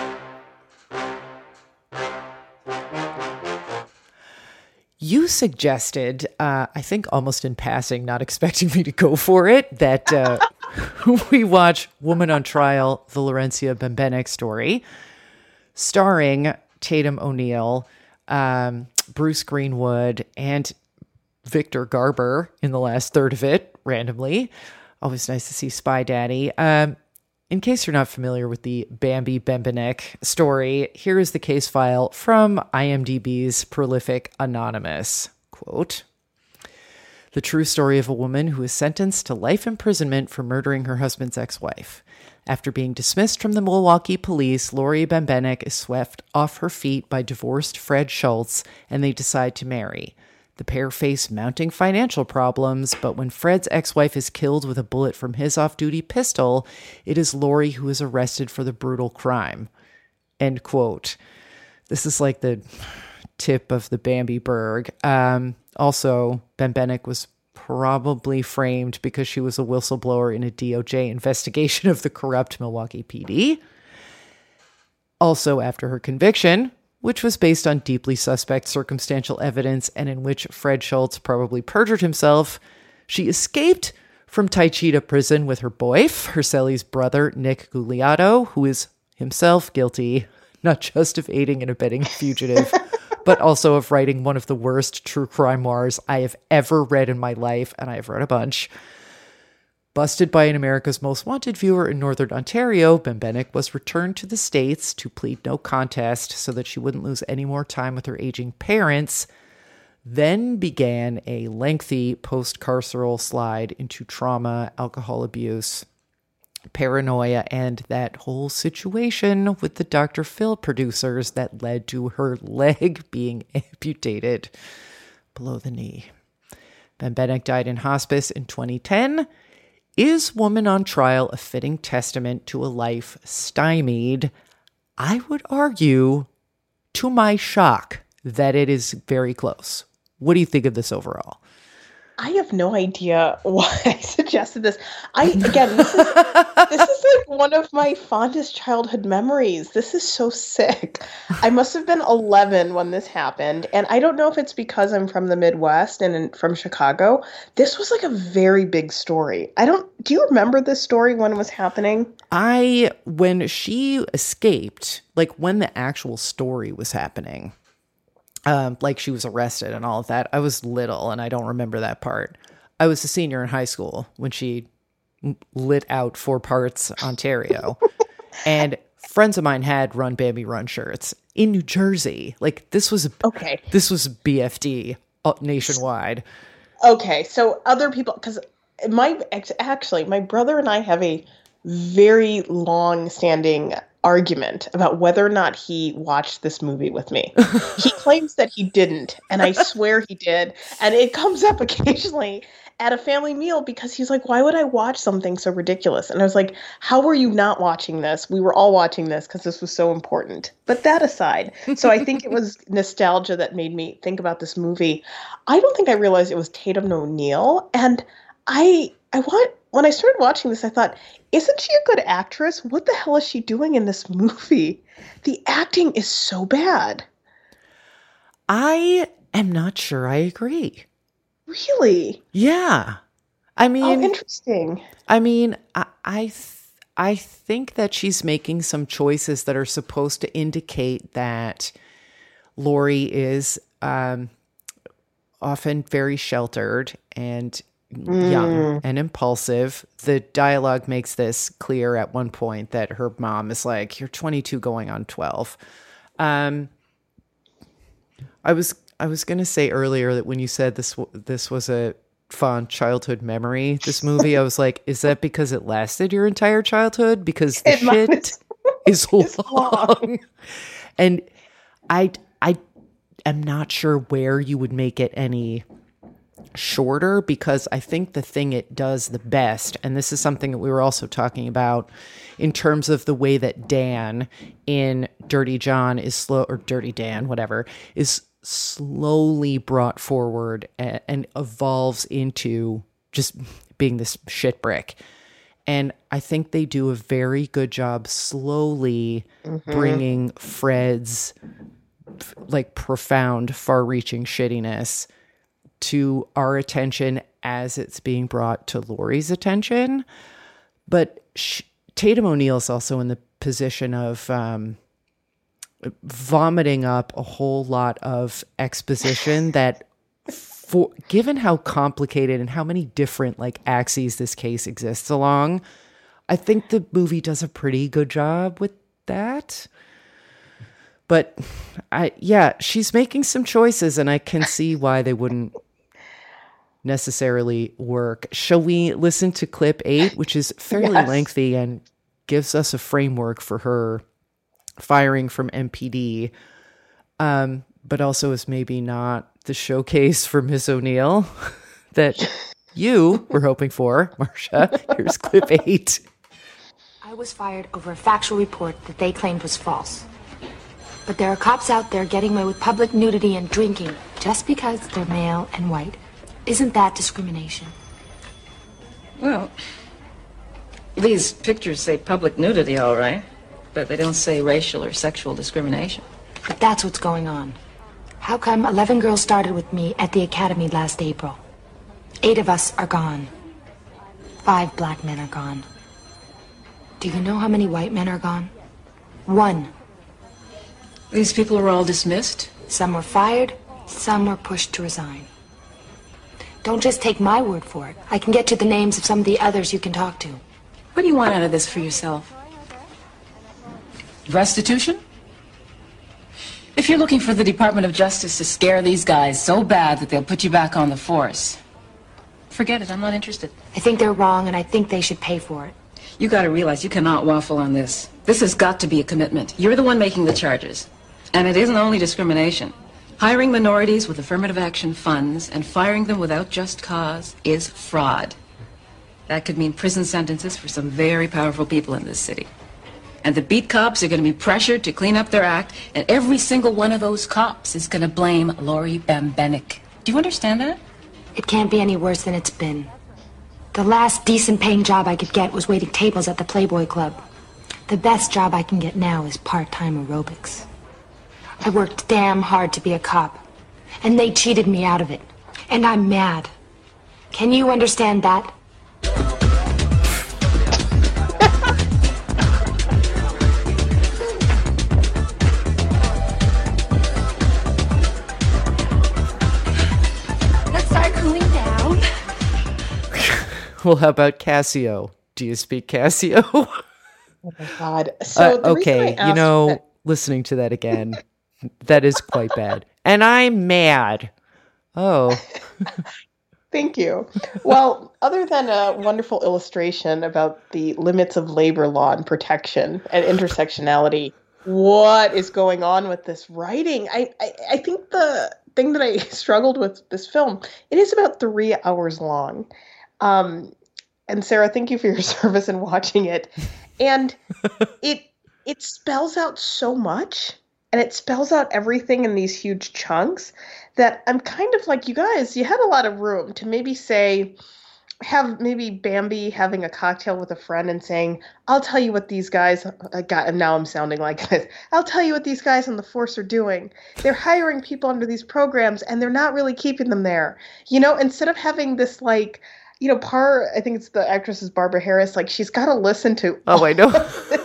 you suggested, I think almost in passing, not expecting me to go for it, that we watch Woman on Trial, the Laurencia Bembenek story, starring Tatum O'Neal, Bruce Greenwood, and Victor Garber in the last third of it, randomly. Always nice to see Spy Daddy. In case you're not familiar with the Bambi Bembenek story, here is the case file from IMDb's prolific Anonymous. Quote, "The true story of a woman who is sentenced to life imprisonment for murdering her husband's ex-wife. After being dismissed from the Milwaukee police, Lori Bembenek is swept off her feet by divorced Fred Schultz, and they decide to marry. The pair face mounting financial problems, but when Fred's ex-wife is killed with a bullet from his off-duty pistol, it is Lori who is arrested for the brutal crime." End quote. This is like the tip of the Bambi Berg. Also, Bembenek was probably framed because she was a whistleblower in a DOJ investigation of the corrupt Milwaukee PD. Also, after her conviction, which was based on deeply suspect circumstantial evidence and in which Fred Schultz probably perjured himself, she escaped from Taycheedah prison with her boyf, Herceli's brother, Nick Guglielmo, who is himself guilty, not just of aiding and abetting a fugitive, but also of writing one of the worst true crime noirs I have ever read in my life, and I have read a bunch. Busted by an America's Most Wanted viewer in Northern Ontario, Bembenek was returned to the States to plead no contest so that she wouldn't lose any more time with her aging parents. Then began a lengthy post-carceral slide into trauma, alcohol abuse, paranoia, and that whole situation with the Dr. Phil producers that led to her leg being amputated below the knee. Bembenek died in hospice in 2010. Is Woman on Trial a fitting testament to a life stymied? I would argue, to my shock, that it is very close. What do you think of this overall? I have no idea why I suggested this. This is like one of my fondest childhood memories. This is so sick. I must have been 11 when this happened, and I don't know if it's because I'm from the Midwest and from Chicago. This was like a very big story. Do you remember this story when it was happening? When she escaped, like when the actual story was happening, like she was arrested and all of that, I was little and I don't remember that part. I was a senior in high school when she lit out 4 Parts Ontario. And friends of mine had Run Bambi Run shirts in New Jersey. Like this was BFD nationwide. Okay, so other people, because my brother and I have a very long-standing argument about whether or not he watched this movie with me. He claims that he didn't, and I swear he did. And it comes up occasionally at a family meal because he's like, why would I watch something so ridiculous? And I was like, how were you not watching this? We were all watching this because this was so important. But that aside, so I think it was nostalgia that made me think about this movie. I don't think I realized it was Tatum O'Neal. And when I started watching this, I thought, isn't she a good actress? What the hell is she doing in this movie? The acting is so bad. I am not sure I agree. Really? Yeah. I mean, interesting. I mean, I think that she's making some choices that are supposed to indicate that Lori is often very sheltered and young and impulsive. The dialogue makes this clear at one point that her mom is like, you're 22 going on 12. I was going to say earlier that when you said this was a fond childhood memory, this movie, I was like, is that because it lasted your entire childhood? Because the shit is long. And I am not sure where you would make it any shorter, because I think the thing it does the best, and this is something that we were also talking about in terms of the way that Dan in Dirty John is slow, or Dirty Dan, whatever, is slowly brought forward and evolves into just being this shit brick. And I think they do a very good job slowly bringing Fred's like profound, far-reaching shittiness to our attention as it's being brought to Lori's attention. But Tatum O'Neal is also in the position of vomiting up a whole lot of exposition that for given how complicated and how many different like axes this case exists along, I think the movie does a pretty good job with that. But she's making some choices, and I can see why they wouldn't necessarily work. Shall we listen to clip 8, which is fairly lengthy and gives us a framework for her firing from MPD, but also is maybe not the showcase for Ms. O'Neill that you were hoping for, Marcia. Here's clip 8. I was fired over a factual report that they claimed was false. But there are cops out there getting away with public nudity and drinking just because they're male and white. Isn't that discrimination? Well, these pictures say public nudity, all right, but they don't say racial or sexual discrimination. But that's what's going on. How come 11 girls started with me at the academy last April? 8 of us are gone. 5 black men are gone. Do you know how many white men are gone? 1. These people are all dismissed? Some were fired, some were pushed to resign. Don't just take my word for it. I can get you the names of some of the others you can talk to. What do you want out of this for yourself? Restitution? If you're looking for the Department of Justice to scare these guys so bad that they'll put you back on the force, forget it. I'm not interested. I think they're wrong, and I think they should pay for it. You gotta realize you cannot waffle on this. This has got to be a commitment. You're the one making the charges. And it isn't only discrimination. Hiring minorities with affirmative action funds and firing them without just cause is fraud. That could mean prison sentences for some very powerful people in this city. And the beat cops are going to be pressured to clean up their act, and every single one of those cops is going to blame Lori Bembenek. Do you understand that? It can't be any worse than it's been. The last decent paying job I could get was waiting tables at the Playboy Club. The best job I can get now is part-time aerobics. I worked damn hard to be a cop, and they cheated me out of it. And I'm mad. Can you understand that? Let's start cooling down. Well, how about Casio? Do you speak Casio? Oh my God. So okay, listening to that again, that is quite bad. And I'm mad. Oh. Thank you. Well, other than a wonderful illustration about the limits of labor law and protection and intersectionality, what is going on with this writing? I think the thing that I struggled with this film, it is about 3 hours long. And Sarah, thank you for your service in watching it. And it spells out so much, and it spells out everything in these huge chunks that I'm kind of like, you guys, you had a lot of room to maybe have maybe Bambi having a cocktail with a friend and saying, I'll tell you what these guys got, and now I'm sounding like this. I'll tell you what these guys on the force are doing. They're hiring people under these programs, and they're not really keeping them there. Instead of having this like, I think it's the actress is Barbara Harris. Like, she's got to listen to. Oh, I know.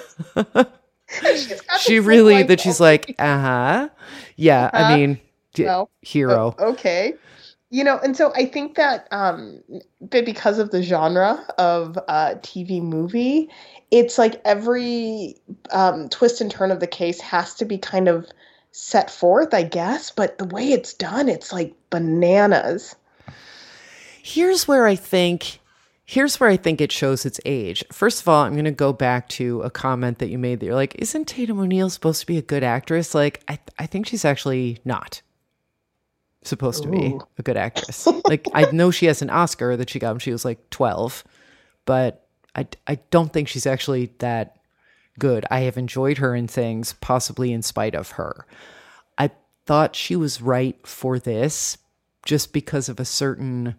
She's like, yeah. I mean, hero. Okay. And so I think that because of the genre of TV movie, it's like every twist and turn of the case has to be kind of set forth, I guess. But the way it's done, it's like bananas. Here's where I think it shows its age. First of all, I'm going to go back to a comment that you made that you're like, isn't Tatum O'Neal supposed to be a good actress? Like, I think she's actually not supposed to be a good actress. Like, I know she has an Oscar that she got when she was like 12, but I don't think she's actually that good. I have enjoyed her in things, possibly in spite of her. I thought she was right for this just because of a certain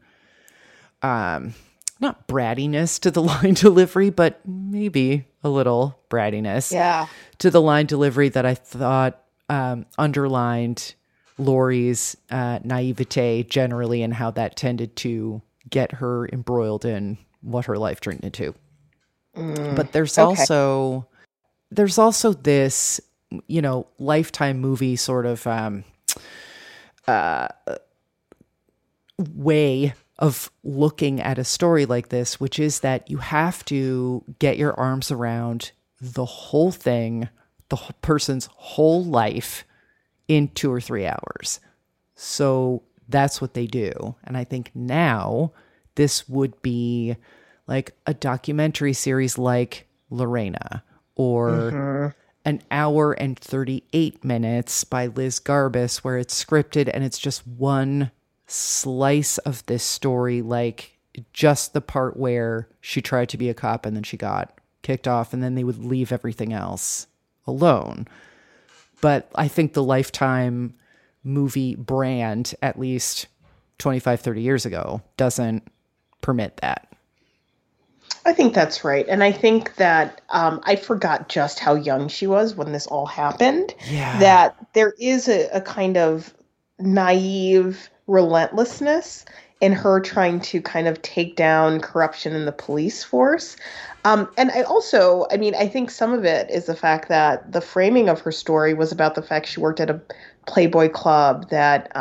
not brattiness to the line delivery, but maybe a little brattiness to the line delivery that I thought underlined Lori's naivete generally, and how that tended to get her embroiled in what her life turned into. But there's also this, Lifetime movie sort of way of looking at a story like this, which is that you have to get your arms around the whole thing, the person's whole life in 2 or 3 hours. So that's what they do. And I think now this would be like a documentary series like Lorena, or an hour and 38 minutes by Liz Garbus, where it's scripted and it's just one slice of this story, like just the part where she tried to be a cop and then she got kicked off, and then they would leave everything else alone. But I think the Lifetime movie brand, at least 25, 30 years ago, doesn't permit that. I think that's right. And I think that I forgot just how young she was when this all happened. Yeah. That there is a kind of naive relentlessness in her trying to kind of take down corruption in the police force. And I think some of it is the fact that the framing of her story was about the fact she worked at a Playboy club, that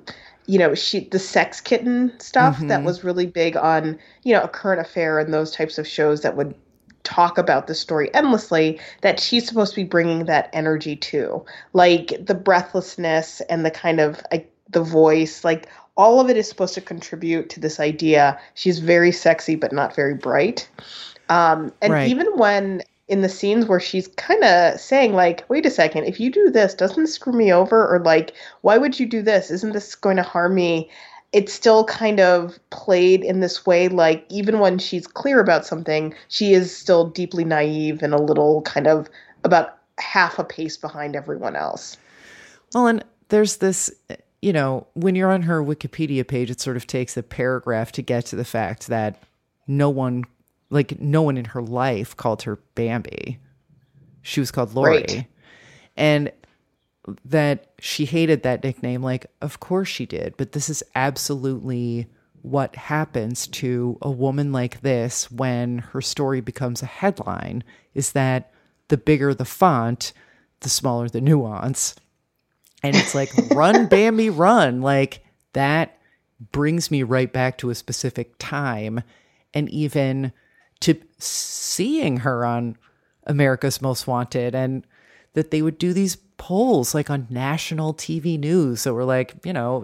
the sex kitten stuff that was really big on, A Current Affair and those types of shows that would talk about the story endlessly, that she's supposed to be bringing that energy to, like the breathlessness and the kind of the voice, like all of it is supposed to contribute to this idea. She's very sexy, but not very bright. Even when in the scenes where she's kind of saying like, wait a second, if you do this, doesn't this screw me over? Or like, why would you do this? Isn't this going to harm me? It's still kind of played in this way. Like, even when she's clear about something, she is still deeply naive and a little kind of about half a pace behind everyone else. Well, and there's this, when you're on her Wikipedia page, it sort of takes a paragraph to get to the fact that no one in her life called her Bambi. She was called Lori. Right. And that she hated that nickname. Like, of course she did. But this is absolutely what happens to a woman like this when her story becomes a headline, is that the bigger the font, the smaller the nuance. And it's like, run, Bambi, run. Like, that brings me right back to a specific time. And even to seeing her on America's Most Wanted, and that they would do these polls like on national TV news that were like,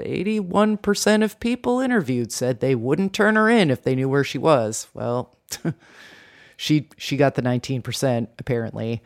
81% of people interviewed said they wouldn't turn her in if they knew where she was. Well, she got the 19% apparently.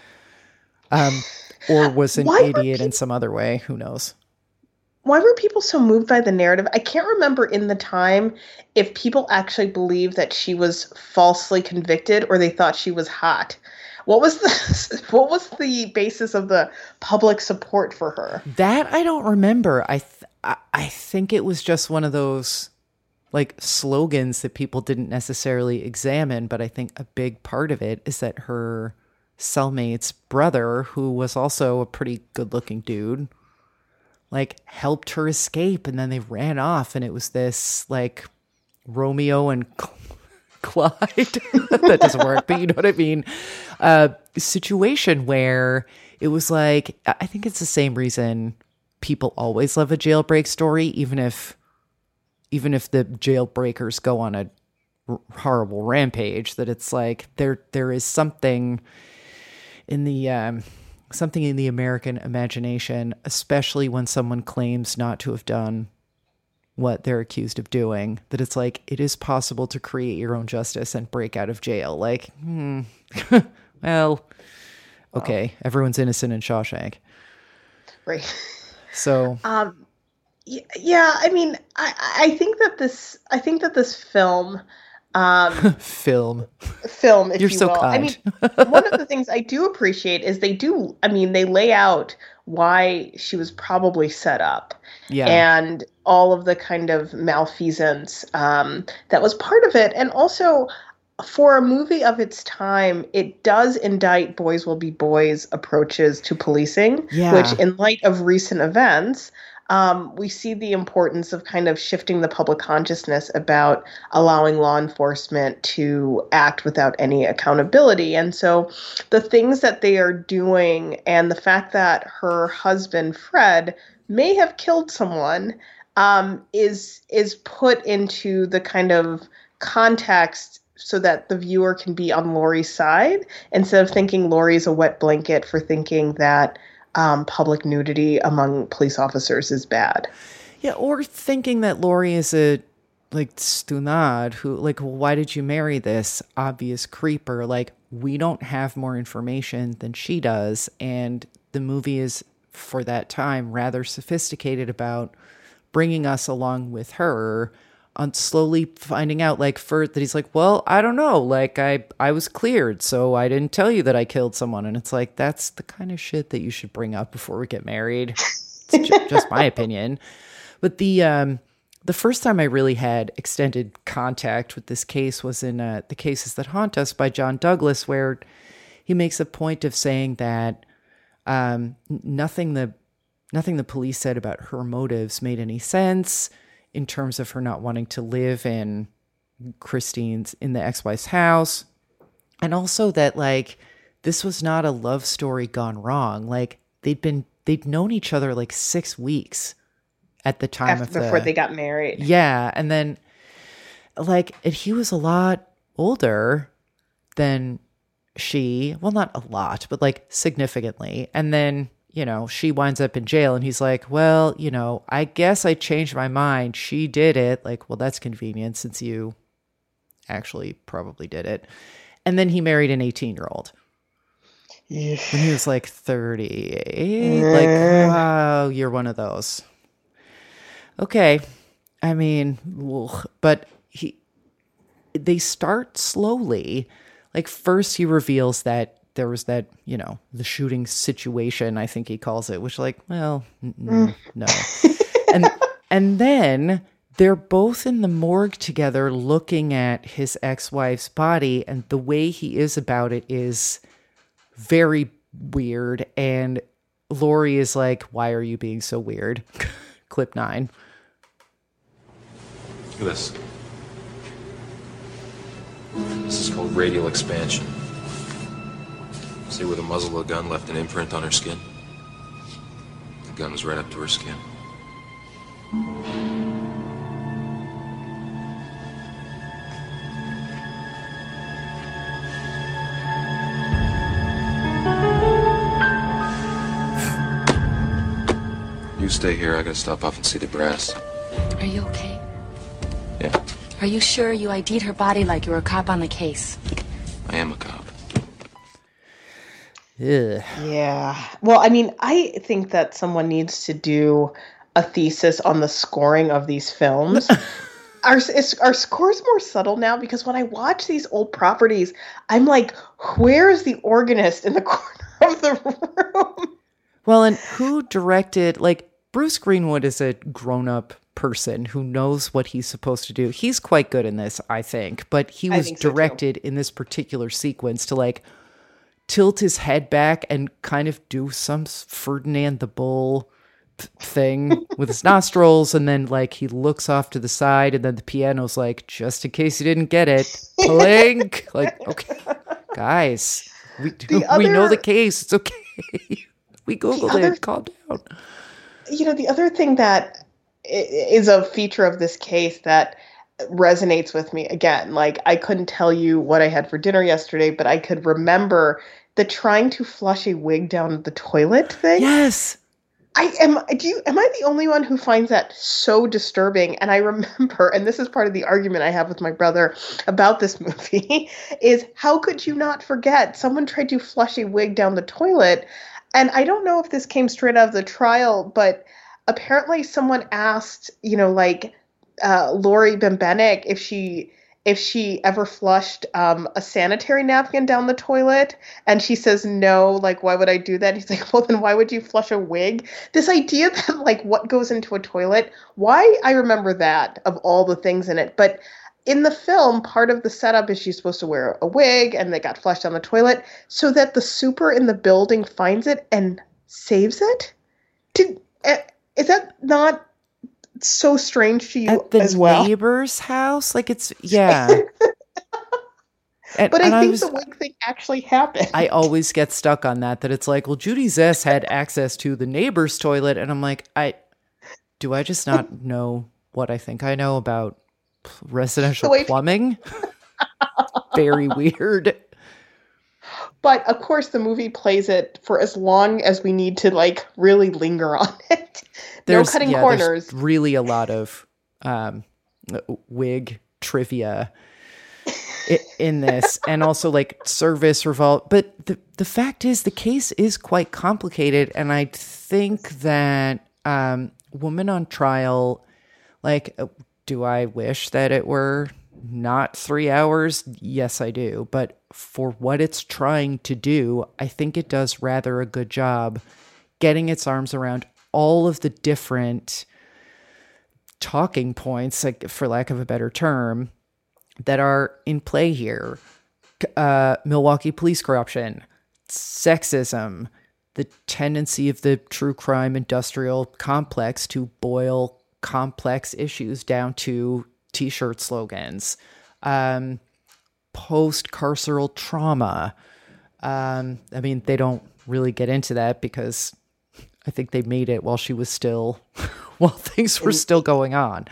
Or was an idiot in some other way. Who knows? Why were people so moved by the narrative? I can't remember in the time if people actually believed that she was falsely convicted or they thought she was hot. What was the basis of the public support for her? That I don't remember. I think it was just one of those like slogans that people didn't necessarily examine, but I think a big part of it is that her cellmate's brother, who was also a pretty good-looking dude, like helped her escape, and then they ran off, and it was this like Romeo and Clyde that doesn't work, but you know what I mean, situation where it was like, I think it's the same reason people always love a jailbreak story, even if the jailbreakers go on a horrible rampage, that it's like there is something in the American imagination, especially when someone claims not to have done what they're accused of doing, that it's like, it is possible to create your own justice and break out of jail. Like, well, okay, everyone's innocent in Shawshank. Right. So, yeah, I mean, I think that this film, film, if You're you so will. kind. I mean, one of the things I do appreciate is they lay out why she was probably set up. Yeah. And all of the kind of malfeasance that was part of it. And also, for a movie of its time, it does indict boys will be boys approaches to policing, Yeah. which in light of recent events, we see the importance of kind of shifting the public consciousness about allowing law enforcement to act without any accountability. And so the things that they are doing, and the fact that her husband, Fred, may have killed someone, is put into the kind of context so that the viewer can be on Laurie's side instead of thinking Laurie is a wet blanket for thinking that public nudity among police officers is bad. Yeah, or thinking that Laurie is a stunad who well, why did you marry this obvious creeper? Like, we don't have more information than she does, and the movie is, for that time, rather sophisticated about bringing us along with her on slowly finding out, that he's like, well, I don't know, I was cleared, so I didn't tell you that I killed someone. And it's like, that's the kind of shit that you should bring up before we get married. It's just my opinion. But the first time I really had extended contact with this case was in The Cases That Haunt Us by John Douglas, where he makes a point of saying that nothing the police said about her motives made any sense in terms of her not wanting to live in the ex-wife's house. And also that this was not a love story gone wrong. They'd known each other 6 weeks at the time before they got married. Yeah. And then and he was a lot older than she, well, not a lot, but significantly. And then, she winds up in jail and he's like, well, I guess I changed my mind. She did it. Well, that's convenient since you actually probably did it. And then he married an 18-year-old. Yeah. When he was 38. Wow, you're one of those. Okay. I mean, but they start slowly. First he reveals that there was that, the shooting situation, I think he calls it, which no. And then they're both in the morgue together looking at his ex-wife's body, and the way he is about it is very weird. And Laurie is like, why are you being so weird? Clip 9. Look at this. This is called radial expansion. See where the muzzle of the gun left an imprint on her skin? The gun was right up to her skin. You stay here. I gotta stop off and see the brass. Are you okay? Yeah, Are you sure you ID'd her body like you were a cop on the case? I am a cop. Ugh. Yeah. Well, I mean, I think that someone needs to do a thesis on the scoring of these films. Are scores more subtle now? Because when I watch these old properties, I'm like, where is the organist in the corner of the room? Well, and who directed, Bruce Greenwood is a grown-up person who knows what he's supposed to do. He's quite good in this, I think, but he was directed in this particular sequence to tilt his head back and kind of do some Ferdinand the Bull thing with his nostrils, and then like he looks off to the side, and then the piano's like, just in case you didn't get it, plink. Like, okay, guys, we know the case. It's okay. We Googled it. Calm down. You know, the other thing that is a feature of this case that resonates with me, again, like I couldn't tell you what I had for dinner yesterday, but I could remember the trying to flush a wig down the toilet thing. Yes. Am I the only one who finds that so disturbing? And I remember, and this is part of the argument I have with my brother about this movie, is how could you not forget someone tried to flush a wig down the toilet? And I don't know if this came straight out of the trial, but apparently someone asked, Laurie Bembenek if she ever flushed a sanitary napkin down the toilet, and she says no. Like, why would I do that? He's like, well, then why would you flush a wig? This idea that like what goes into a toilet, why I remember that of all the things in it, but in the film, part of the setup is she's supposed to wear a wig, and they got flushed down the toilet so that the super in the building finds it and saves it. Is that not so strange to you at the as well? Neighbor's house? Like, it's, yeah. But I think the wig thing actually happened. I always get stuck on that it's like, well, Judy Zess had access to the neighbor's toilet, and I'm like, do I just not know what I think I know about residential plumbing? Very weird. But of course, the movie plays it for as long as we need to like really linger on it. No cutting corners. There's really a lot of wig trivia in this, and also like service revolt. But the fact is, the case is quite complicated, and I think that Woman on Trial, like, do I wish that it were not 3 hours? Yes, I do. But for what it's trying to do, I think it does rather a good job getting its arms around all of the different talking points, like, for lack of a better term, that are in play here. Milwaukee police corruption, sexism, the tendency of the true crime industrial complex to boil complex issues down to T-shirt slogans, post-carceral trauma. I mean, they don't really get into that because I think they made it while she was still, while things were still going on.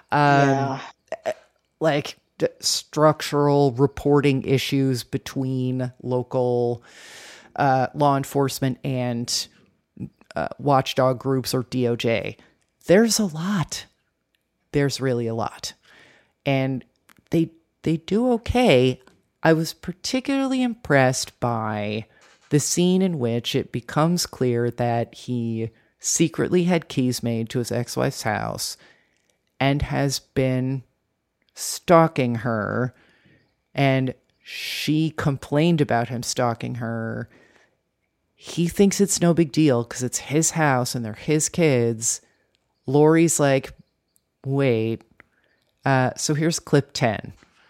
Like structural reporting issues between local law enforcement and watchdog groups or DOJ. There's a lot. There's really a lot. And they do okay. I was particularly impressed by the scene in which it becomes clear that he secretly had keys made to his ex-wife's house and has been stalking her, and she complained about him stalking her. He thinks it's no big deal because it's his house and they're his kids. Laurie's like, wait. So here's clip 10.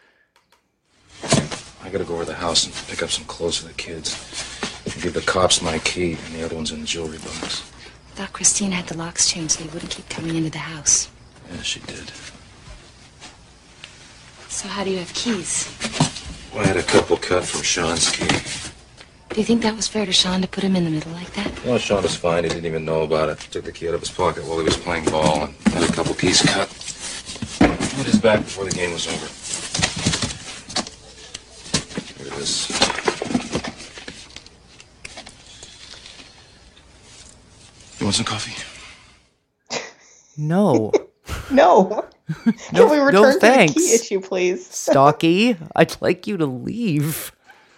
I gotta go over to the house and pick up some clothes for the kids. Give the cops my key, and the other one's in the jewelry box. I thought Christine had the locks changed so he wouldn't keep coming into the house. Yeah, she did. So how do you have keys? Well, I had a couple cut from Sean's key. Do you think that was fair to Sean to put him in the middle like that? Well, Sean was fine. He didn't even know about it. Took the key out of his pocket while he was playing ball and had a couple keys cut. Put his back before the game was over. Here it is. You want some coffee? No. No. Can we return to thanks. the key issue, please? Stocky, I'd like you to leave.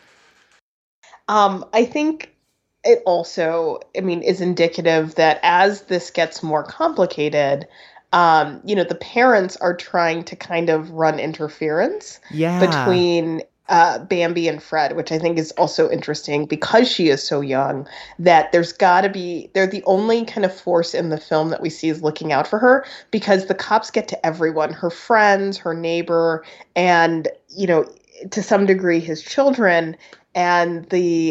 I think it also, is indicative that as this gets more complicated, the parents are trying to kind of run interference between Bambi and Fred, which I think is also interesting because she is so young, that they're the only kind of force in the film that we see is looking out for her, because the cops get to everyone, her friends, her neighbor, and, to some degree his children, and the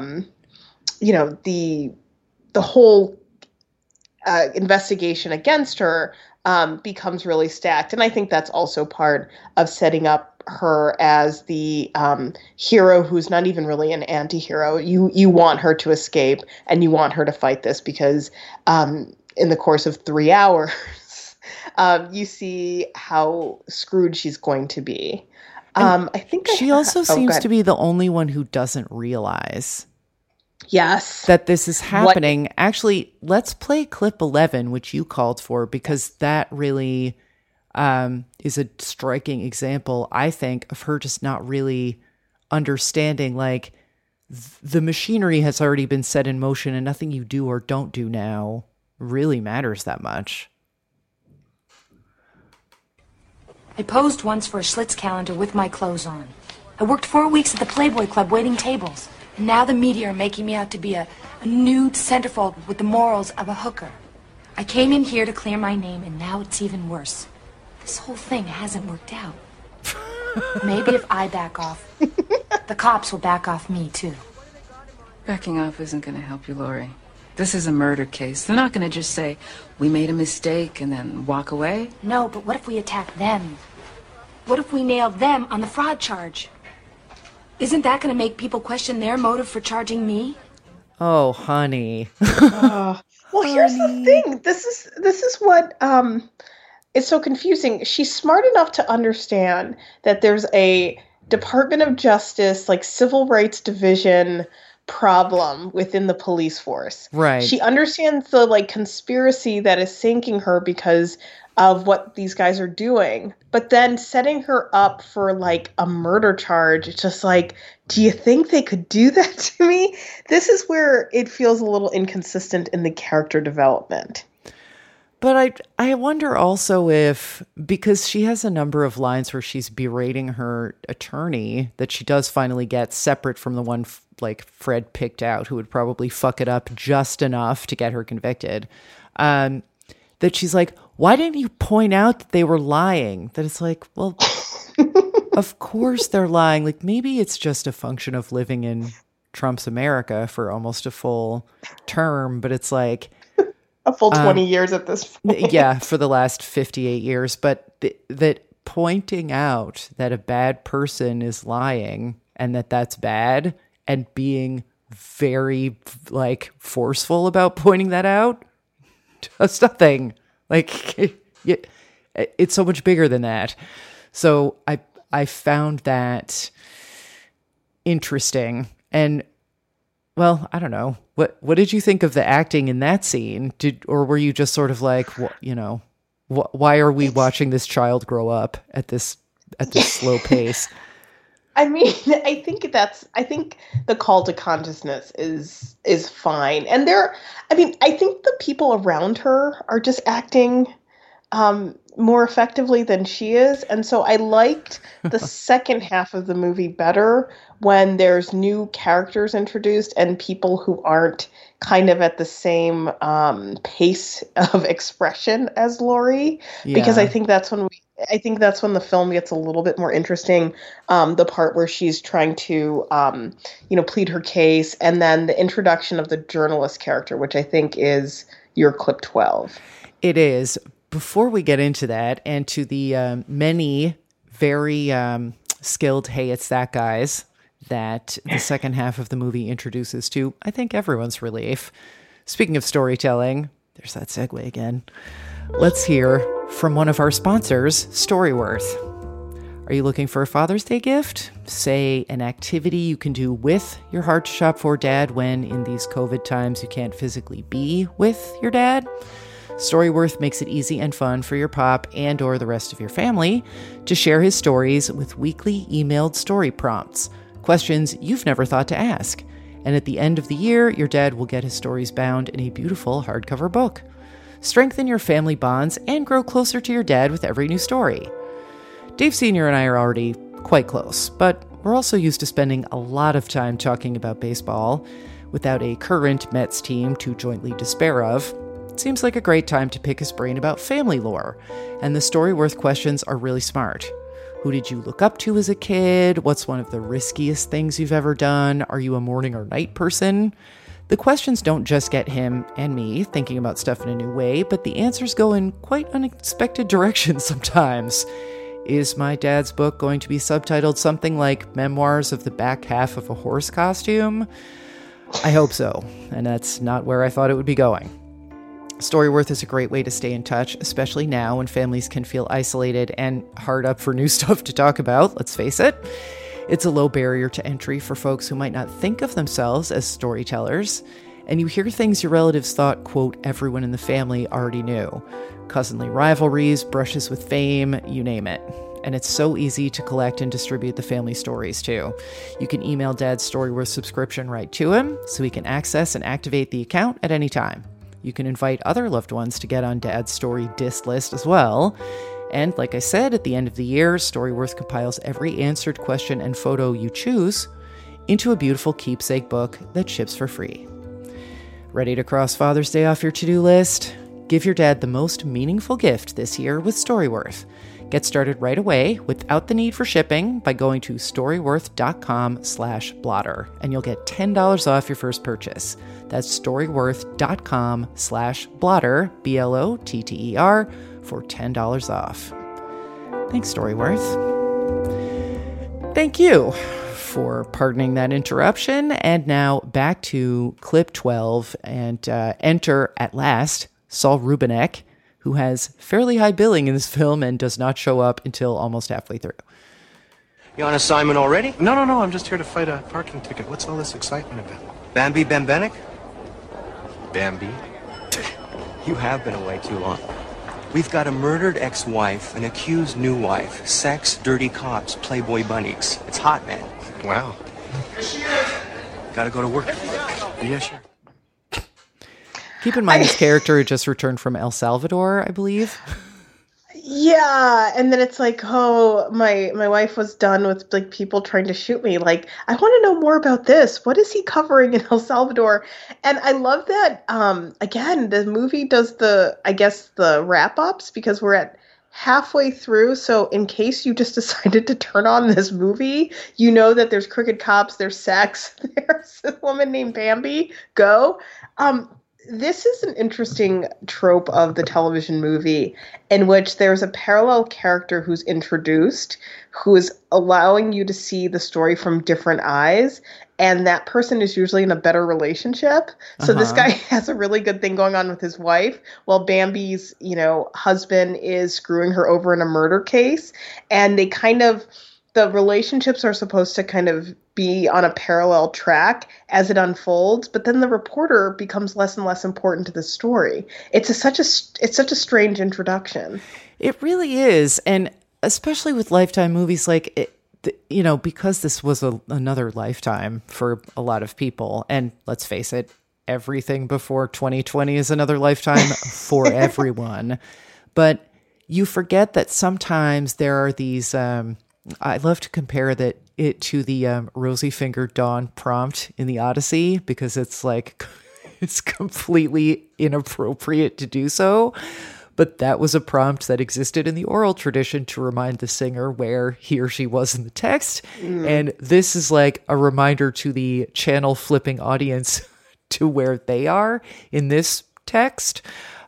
whole investigation against her becomes really stacked. And I think that's also part of setting up her as the hero who's not even really an anti-hero. You want her to escape and you want her to fight this because in the course of 3 hours, you see how screwed she's going to be. I think she also seems to be the only one who doesn't realize that this is happening. Actually, let's play clip 11, which you called for, because that really is a striking example, I think, of her just not really understanding, like, the machinery has already been set in motion and nothing you do or don't do now really matters that much. I posed once for a Schlitz calendar with my clothes on. I worked 4 weeks at the Playboy Club waiting tables. And now the media are making me out to be a nude centerfold with the morals of a hooker. I came in here to clear my name, and now it's even worse. This whole thing hasn't worked out. Maybe if I back off, the cops will back off me, too. Backing off isn't going to help you, Laurie. This is a murder case. They're not going to just say, we made a mistake, and then walk away. No, but what if we attack them? What if we nail them on the fraud charge? Isn't that going to make people question their motive for charging me? Oh, honey. Well, here's the thing. This is what is so confusing. She's smart enough to understand that there's a Department of Justice, like civil rights division problem within the police force. Right. She understands the like conspiracy that is sinking her because of what these guys are doing. But then setting her up for like a murder charge, it's just like, do you think they could do that to me? This is where it feels a little inconsistent in the character development. But I wonder also if, because she has a number of lines where she's berating her attorney that she does finally get, separate from the one like Fred picked out, who would probably fuck it up just enough to get her convicted, that she's like, why didn't you point out that they were lying? That it's like, well, of course they're lying. Like, maybe it's just a function of living in Trump's America for almost a full term, but it's like, a full 20 years at this point. Yeah, for the last 58 years. But that pointing out that a bad person is lying and that's bad, and being very like forceful about pointing that out does nothing. Like, it's so much bigger than that. So I found that interesting. And well, I don't know. What did you think of the acting in that scene? Or were you just sort of like, why are we watching this child grow up at this slow pace? I mean, I think the call to consciousness is fine. And I think the people around her are just acting more effectively than she is. And so I liked the second half of the movie better when there's new characters introduced and people who aren't kind of at the same pace of expression as Laurie. Yeah. Because I think that's when the film gets a little bit more interesting. The part where she's trying to, plead her case, and then the introduction of the journalist character, which I think is your clip 12. It is. Before we get into that, and to the many very skilled "Hey, it's that" guys that the second half of the movie introduces to, I think, everyone's relief. Speaking of storytelling, there's that segue again. Let's hear from one of our sponsors, Storyworth. Are you looking for a Father's Day gift? Say, an activity you can do with your hard to shop for dad when, in these COVID times, you can't physically be with your dad? Storyworth makes it easy and fun for your pop and or the rest of your family to share his stories with weekly emailed story prompts, questions you've never thought to ask. And at the end of the year, your dad will get his stories bound in a beautiful hardcover book. Strengthen your family bonds and grow closer to your dad with every new story. Dave Sr. and I are already quite close, but we're also used to spending a lot of time talking about baseball without a current Mets team to jointly despair of. Seems like a great time to pick his brain about family lore, and the Storyworth questions are really smart. Who did you look up to as a kid? What's one of the riskiest things you've ever done? Are you a morning or night person? The questions don't just get him and me thinking about stuff in a new way, but the answers go in quite unexpected directions sometimes. Is my dad's book going to be subtitled something like Memoirs of the Back Half of a Horse Costume? I hope so, and that's not where I thought it would be going. Storyworth is a great way to stay in touch, especially now when families can feel isolated and hard up for new stuff to talk about, let's face it. It's a low barrier to entry for folks who might not think of themselves as storytellers, and you hear things your relatives thought, quote, everyone in the family already knew. Cousinly rivalries, brushes with fame, you name it. And it's so easy to collect and distribute the family stories, too. You can email Dad's Storyworth subscription right to him, so he can access and activate the account at any time. You can invite other loved ones to get on Dad's Story Dis list as well. And like I said, at the end of the year, Storyworth compiles every answered question and photo you choose into a beautiful keepsake book that ships for free. Ready to cross Father's Day off your to-do list? Give your dad the most meaningful gift this year with Storyworth. Get started right away without the need for shipping by going to storyworth.com/blotter, and you'll get $10 off your first purchase. That's storyworth.com/blotter, BLOTTER, for $10 off. Thanks, Storyworth. Thank you for pardoning that interruption. And now back to clip 12 and enter at last Saul Rubinek, who has fairly high billing in this film and does not show up until almost halfway through. You on assignment already? No, I'm just here to fight a parking ticket. What's all this excitement about? Bambi Bembenek? Bambi? You have been away too long. We've got a murdered ex-wife, an accused new wife, sex, dirty cops, playboy bunnies. It's hot, man. Wow. Gotta go to work. Yeah, sure. Keep in mind, this character had just returned from El Salvador, I believe. Yeah, and then it's like, oh, my wife was done with like people trying to shoot me. Like, I want to know more about this. What is he covering in El Salvador? And I love that. Again, the movie does the wrap ups because we're at halfway through. So in case you just decided to turn on this movie, you know that there's crooked cops, there's sex, there's a woman named Bambi. Go. This is an interesting trope of the television movie in which there's a parallel character who's introduced, who is allowing you to see the story from different eyes. And that person is usually in a better relationship. So this guy has a really good thing going on with his wife, while Bambi's, husband is screwing her over in a murder case. And the relationships are supposed to kind of be on a parallel track as it unfolds, but then the reporter becomes less and less important to the story. It's such a strange introduction. It really is, and especially with Lifetime movies, like because this was another Lifetime for a lot of people, and let's face it, everything before 2020 is another Lifetime for everyone. But you forget that sometimes there are these. I love to compare it to the Rosy Fingered Dawn prompt in the Odyssey, because it's like it's completely inappropriate to do so. But that was a prompt that existed in the oral tradition to remind the singer where he or she was in the text. And this is like a reminder to the channel flipping audience to where they are in this text.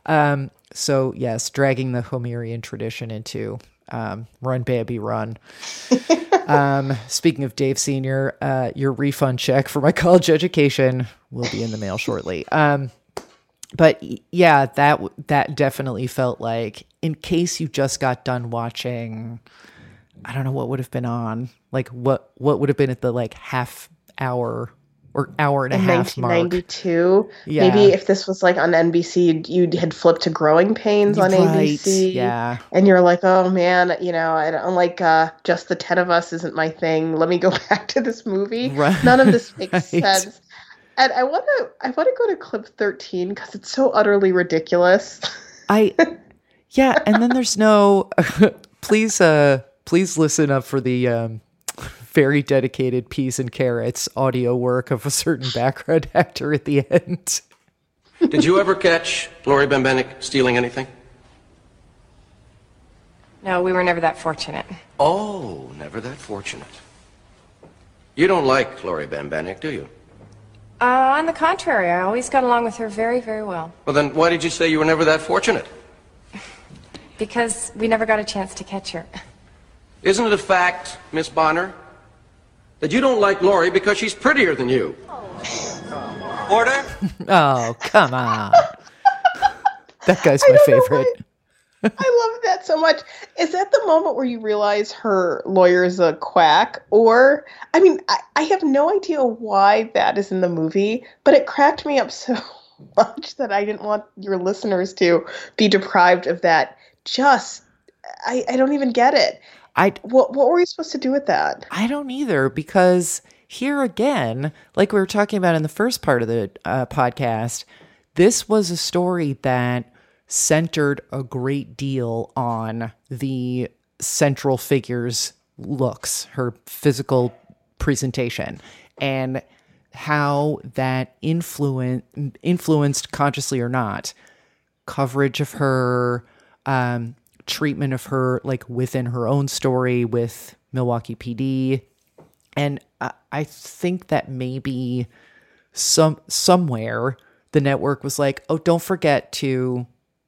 So yes, dragging the Homerian tradition into Run Bambi Run. Speaking of Dave Sr., your refund check for my college education will be in the mail shortly. But yeah, that definitely felt like, in case you just got done watching, I don't know what would have been on, like what would have been at the like half hour or hour and a half mark. 1992. Yeah. Maybe if this was like on NBC, you had flipped to Growing Pains on ABC. Yeah. And you're like, oh man, I don't like Just the 10 of Us isn't my thing. Let me go back to this movie. Right. None of this makes sense. And I want to go to clip 13 because it's so utterly ridiculous. And then there's no please listen up for the very dedicated Peas and Carrots audio work of a certain background actor at the end. Did you ever catch Lori Bembenek stealing anything? No, we were never that fortunate. Oh, never that fortunate. You don't like Lori Bembenek, do you? On the contrary, I always got along with her very, very well. Well, then why did you say you were never that fortunate? Because we never got a chance to catch her. Isn't it a fact, Miss Bonner, that you don't like Lori because she's prettier than you? Order? Oh, come on. That guy's my favorite. I love that so much. Is that the moment where you realize her lawyer is a quack? Or, I have no idea why that is in the movie, but it cracked me up so much that I didn't want your listeners to be deprived of that. I don't even get it. What were we supposed to do with that? I don't either, because here again, like we were talking about in the first part of the podcast, this was a story that centered a great deal on the central figure's looks, her physical presentation, and how that influenced, consciously or not, coverage of her, treatment of her, like within her own story with Milwaukee PD. And I think that maybe somewhere the network was like, oh, don't forget to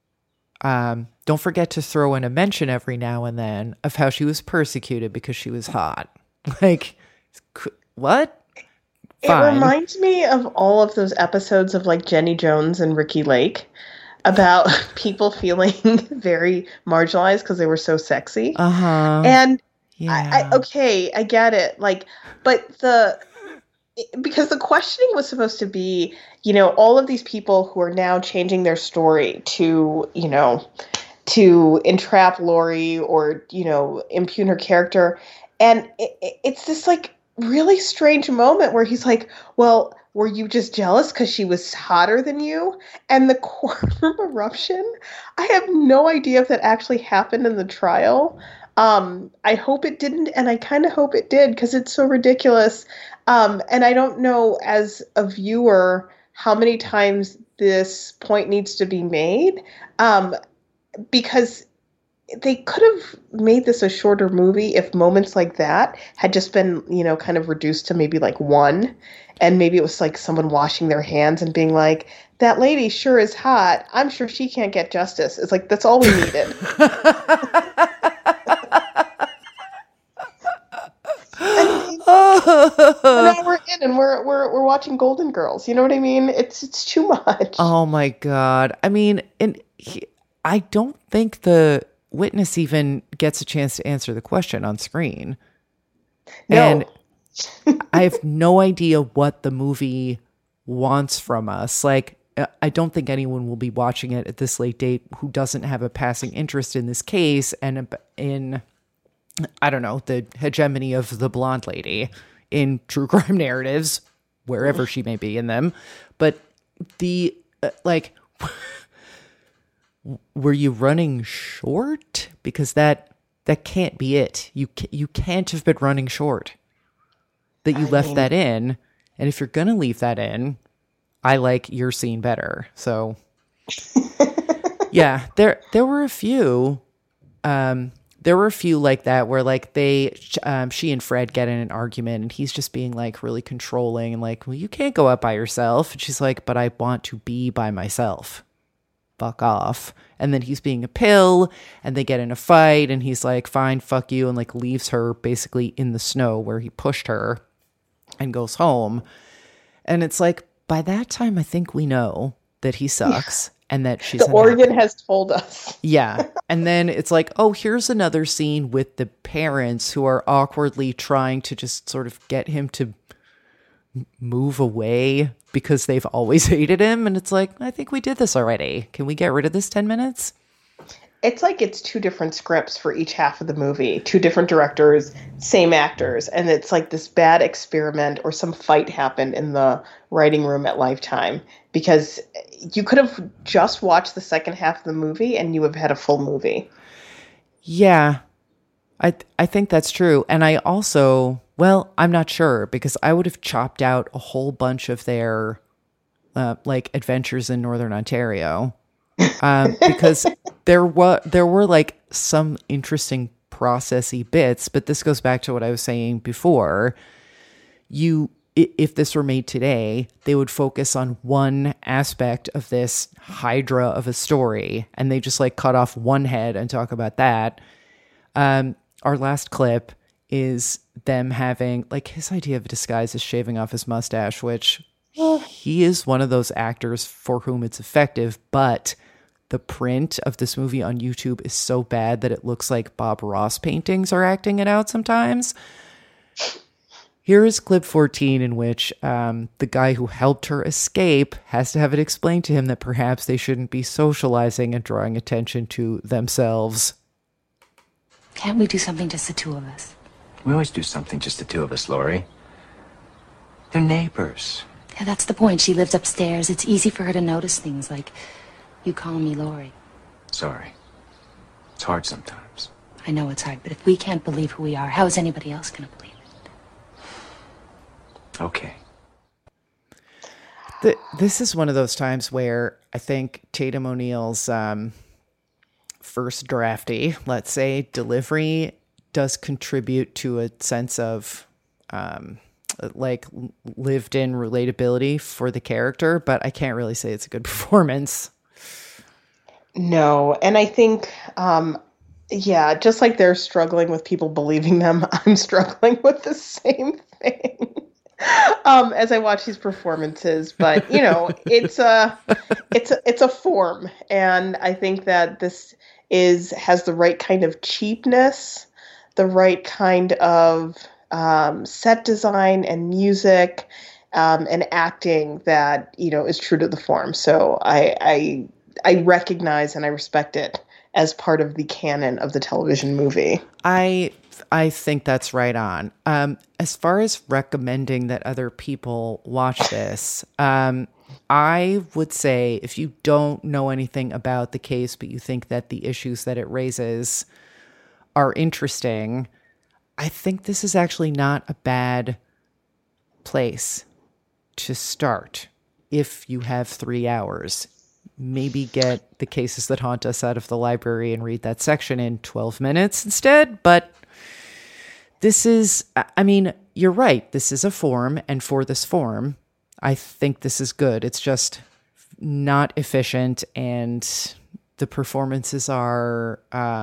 throw in a mention every now and then of how she was persecuted because she was hot. Like, what? It Fine. reminds me of all of those episodes of like Jenny Jones and Ricky Lake about people feeling very marginalized because they were so sexy. Uh-huh. And Yeah. I get it. Like, but because the questioning was supposed to be, all of these people who are now changing their story to, to entrap Lori or, impugn her character. And it's this like really strange moment where he's like, well, were you just jealous because she was hotter than you? And the courtroom eruption, I have no idea if that actually happened in the trial. I hope it didn't, and I kind of hope it did because it's so ridiculous. And I don't know as a viewer how many times this point needs to be made, because they could have made this a shorter movie if moments like that had just been, kind of reduced to maybe like one. And maybe it was like someone washing their hands and being like, that lady sure is hot. I'm sure she can't get justice. It's like, that's all we needed. And now we're in and we're watching Golden Girls. You know what I mean? It's too much. Oh my God. I mean, I don't think the witness even gets a chance to answer the question on screen. No. And I have no idea what the movie wants from us. Like, I don't think anyone will be watching it at this late date who doesn't have a passing interest in this case and in, I don't know, the hegemony of the blonde lady in true crime narratives, wherever she may be in them. But the, were you running short? Because that can't be it. You can't have been running short. That you left that in, and if you're gonna leave that in, I like your scene better. So, yeah, there were a few, like that where like she and Fred get in an argument, and he's just being like really controlling and like, well, you can't go out by yourself, and she's like, but I want to be by myself. Fuck off. And then he's being a pill, and they get in a fight, and he's like, fine, fuck you, and like leaves her basically in the snow where he pushed her and goes home. And it's like, by that time, I think we know that he sucks and that she's unhappy. Oregon has told us. Yeah. And then it's like, oh, here's another scene with the parents who are awkwardly trying to just sort of get him to move away because they've always hated him. And it's like, I think we did this already. Can we get rid of this 10 minutes? It's like it's two different scripts for each half of the movie, two different directors, same actors, and it's like this bad experiment or some fight happened in the writing room at Lifetime, because you could have just watched the second half of the movie and you would have had a full movie. Yeah, I think that's true. And I also, well, I'm not sure, because I would have chopped out a whole bunch of their like adventures in Northern Ontario. Because there were like some interesting processy bits, but this goes back to what I was saying before. If this were made today, they would focus on one aspect of this hydra of a story, and they just like cut off one head and talk about that. Our last clip is them having, like, his idea of a disguise is shaving off his mustache, which he is one of those actors for whom it's effective, but the print of this movie on YouTube is so bad that it looks like Bob Ross paintings are acting it out sometimes. Here is clip 14 in which the guy who helped her escape has to have it explained to him that perhaps they shouldn't be socializing and drawing attention to themselves. Can't we do something just the two of us? We always do something just the two of us, Lori. They're neighbors. Yeah, that's the point. She lives upstairs. It's easy for her to notice things like you call me Lori. Sorry. It's hard sometimes. I know it's hard, but if we can't believe who we are, how is anybody else going to believe it? Okay. This is one of those times where I think Tatum O'Neal's first drafty, let's say, delivery does contribute to a sense of like lived in relatability for the character, but I can't really say it's a good performance. No, and I think, yeah, just like they're struggling with people believing them, I'm struggling with the same thing. as I watch these performances. But it's a form, and I think that this has the right kind of cheapness, the right kind of set design and music, and acting that is true to the form. So I recognize and I respect it as part of the canon of the television movie. I think that's right on. As far as recommending that other people watch this, I would say if you don't know anything about the case, but you think that the issues that it raises are interesting, I think this is actually not a bad place to start if you have 3 hours. Maybe get The Cases That Haunt Us out of the library and read that section in 12 minutes instead. But this is, you're right. This is a form. And for this form, I think this is good. It's just not efficient. And the performances are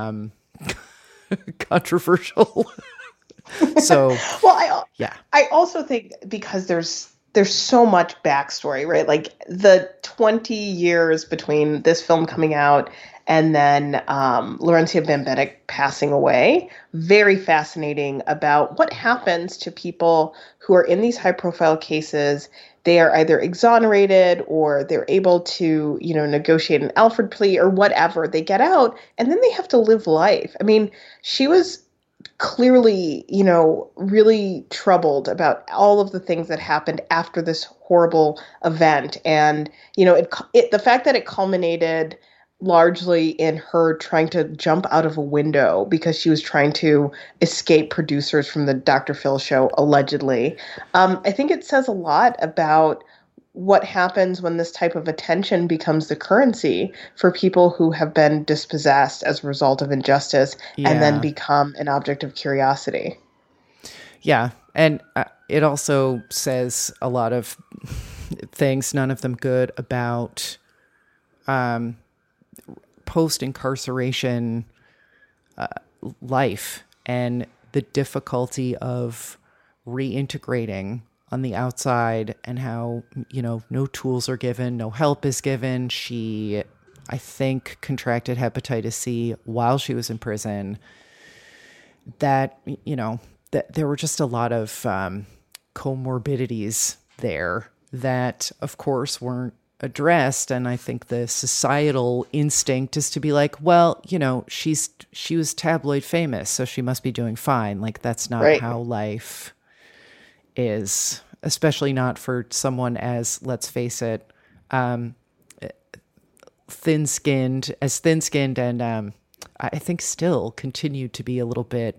controversial. So, well, I also think because there's so much backstory, right? Like the 20 years between this film coming out and then Laurencia Bambetic passing away. Very fascinating about what happens to people who are in these high-profile cases. They are either exonerated or they're able to, negotiate an Alfred plea or whatever. They get out and then they have to live life. I mean, she was clearly, really troubled about all of the things that happened after this horrible event. And, the fact that it culminated largely in her trying to jump out of a window because she was trying to escape producers from the Dr. Phil show, allegedly. I think it says a lot about what happens when this type of attention becomes the currency for people who have been dispossessed as a result of injustice and then become an object of curiosity. Yeah. And it also says a lot of things, none of them good, about post-incarceration life and the difficulty of reintegrating on the outside and how, no tools are given, no help is given. She, I think, contracted hepatitis C while she was in prison. That, that there were just a lot of comorbidities there that, of course, weren't addressed. And I think the societal instinct is to be like, well, she was tabloid famous, so she must be doing fine. Like, that's not how life is, especially not for someone as, let's face it, thin-skinned and I think still continued to be a little bit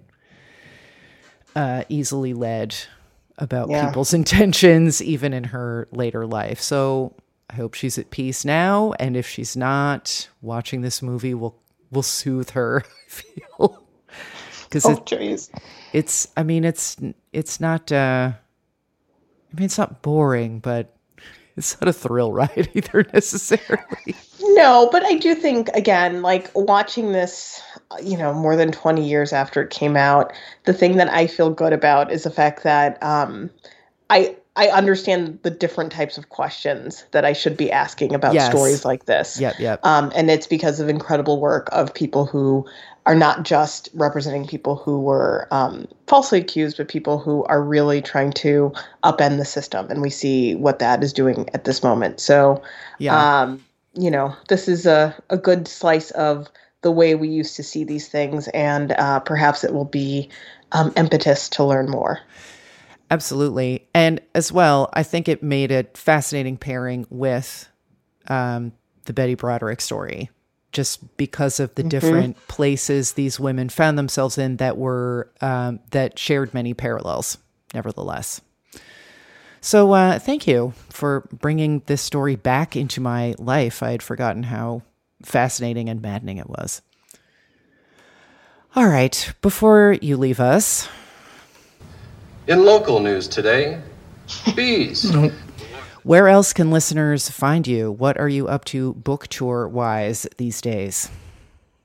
easily led about people's intentions, even in her later life. So I hope she's at peace now. And if she's not, watching this movie will soothe her, I feel. Because it's not, it's not boring, but it's not a thrill ride either necessarily. No, but I do think, again, like watching this, more than 20 years after it came out, the thing that I feel good about is the fact that I understand the different types of questions that I should be asking about stories like this. Yep. And it's because of incredible work of people who are not just representing people who were falsely accused, but people who are really trying to upend the system. And we see what that is doing at this moment. So, this is a good slice of the way we used to see these things. And perhaps it will be impetus to learn more. Absolutely. And as well, I think it made a fascinating pairing with the Betty Broderick story, just because of the different places these women found themselves in that were that shared many parallels, nevertheless. So thank you for bringing this story back into my life. I had forgotten how fascinating and maddening it was. All right, before you leave us... In local news today, bees. Where else can listeners find you? What are you up to book tour-wise these days?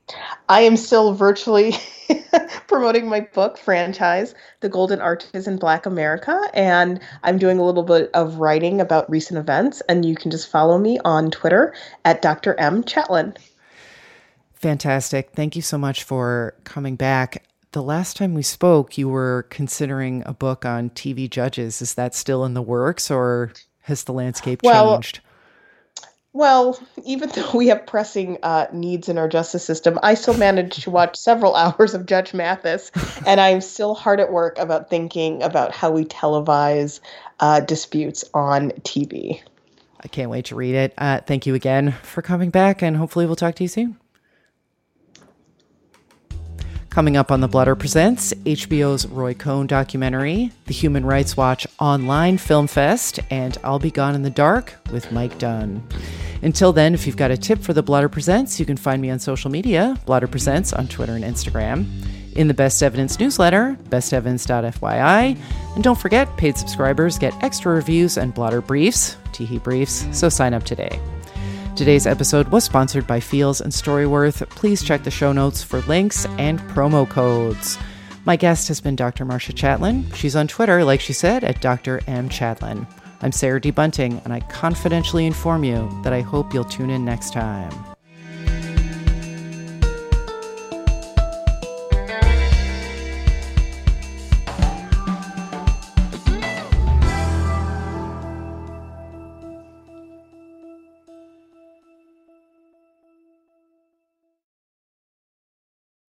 I am still virtually promoting my book franchise, The Golden Arches in Black America, and I'm doing a little bit of writing about recent events, and you can just follow me on Twitter at Dr. M. Chatelain. Fantastic. Thank you so much for coming back. The last time we spoke, you were considering a book on TV judges. Is that still in the works, or has the landscape changed? Well, even though we have pressing needs in our justice system, I still managed to watch several hours of Judge Mathis, and I'm still hard at work about thinking about how we televise disputes on TV. I can't wait to read it. Thank you again for coming back, and hopefully we'll talk to you soon. Coming up on The Blotter Presents, HBO's Roy Cohn documentary, the Human Rights Watch Online Film Fest, and I'll Be Gone in the Dark with Mike Dunn. Until then, if you've got a tip for The Blotter Presents, you can find me on social media, Blotter Presents on Twitter and Instagram, in the Best Evidence newsletter, bestevidence.fyi, and don't forget, paid subscribers get extra reviews and Blotter Briefs, Teehee Briefs, so sign up today. Today's episode was sponsored by Feels and Storyworth. Please check the show notes for links and promo codes. My guest has been Dr. Marcia Chatelain. She's on Twitter, like she said, at Dr. M. Chatelain. I'm Sarah D. Bunting, and I confidentially inform you that I hope you'll tune in next time.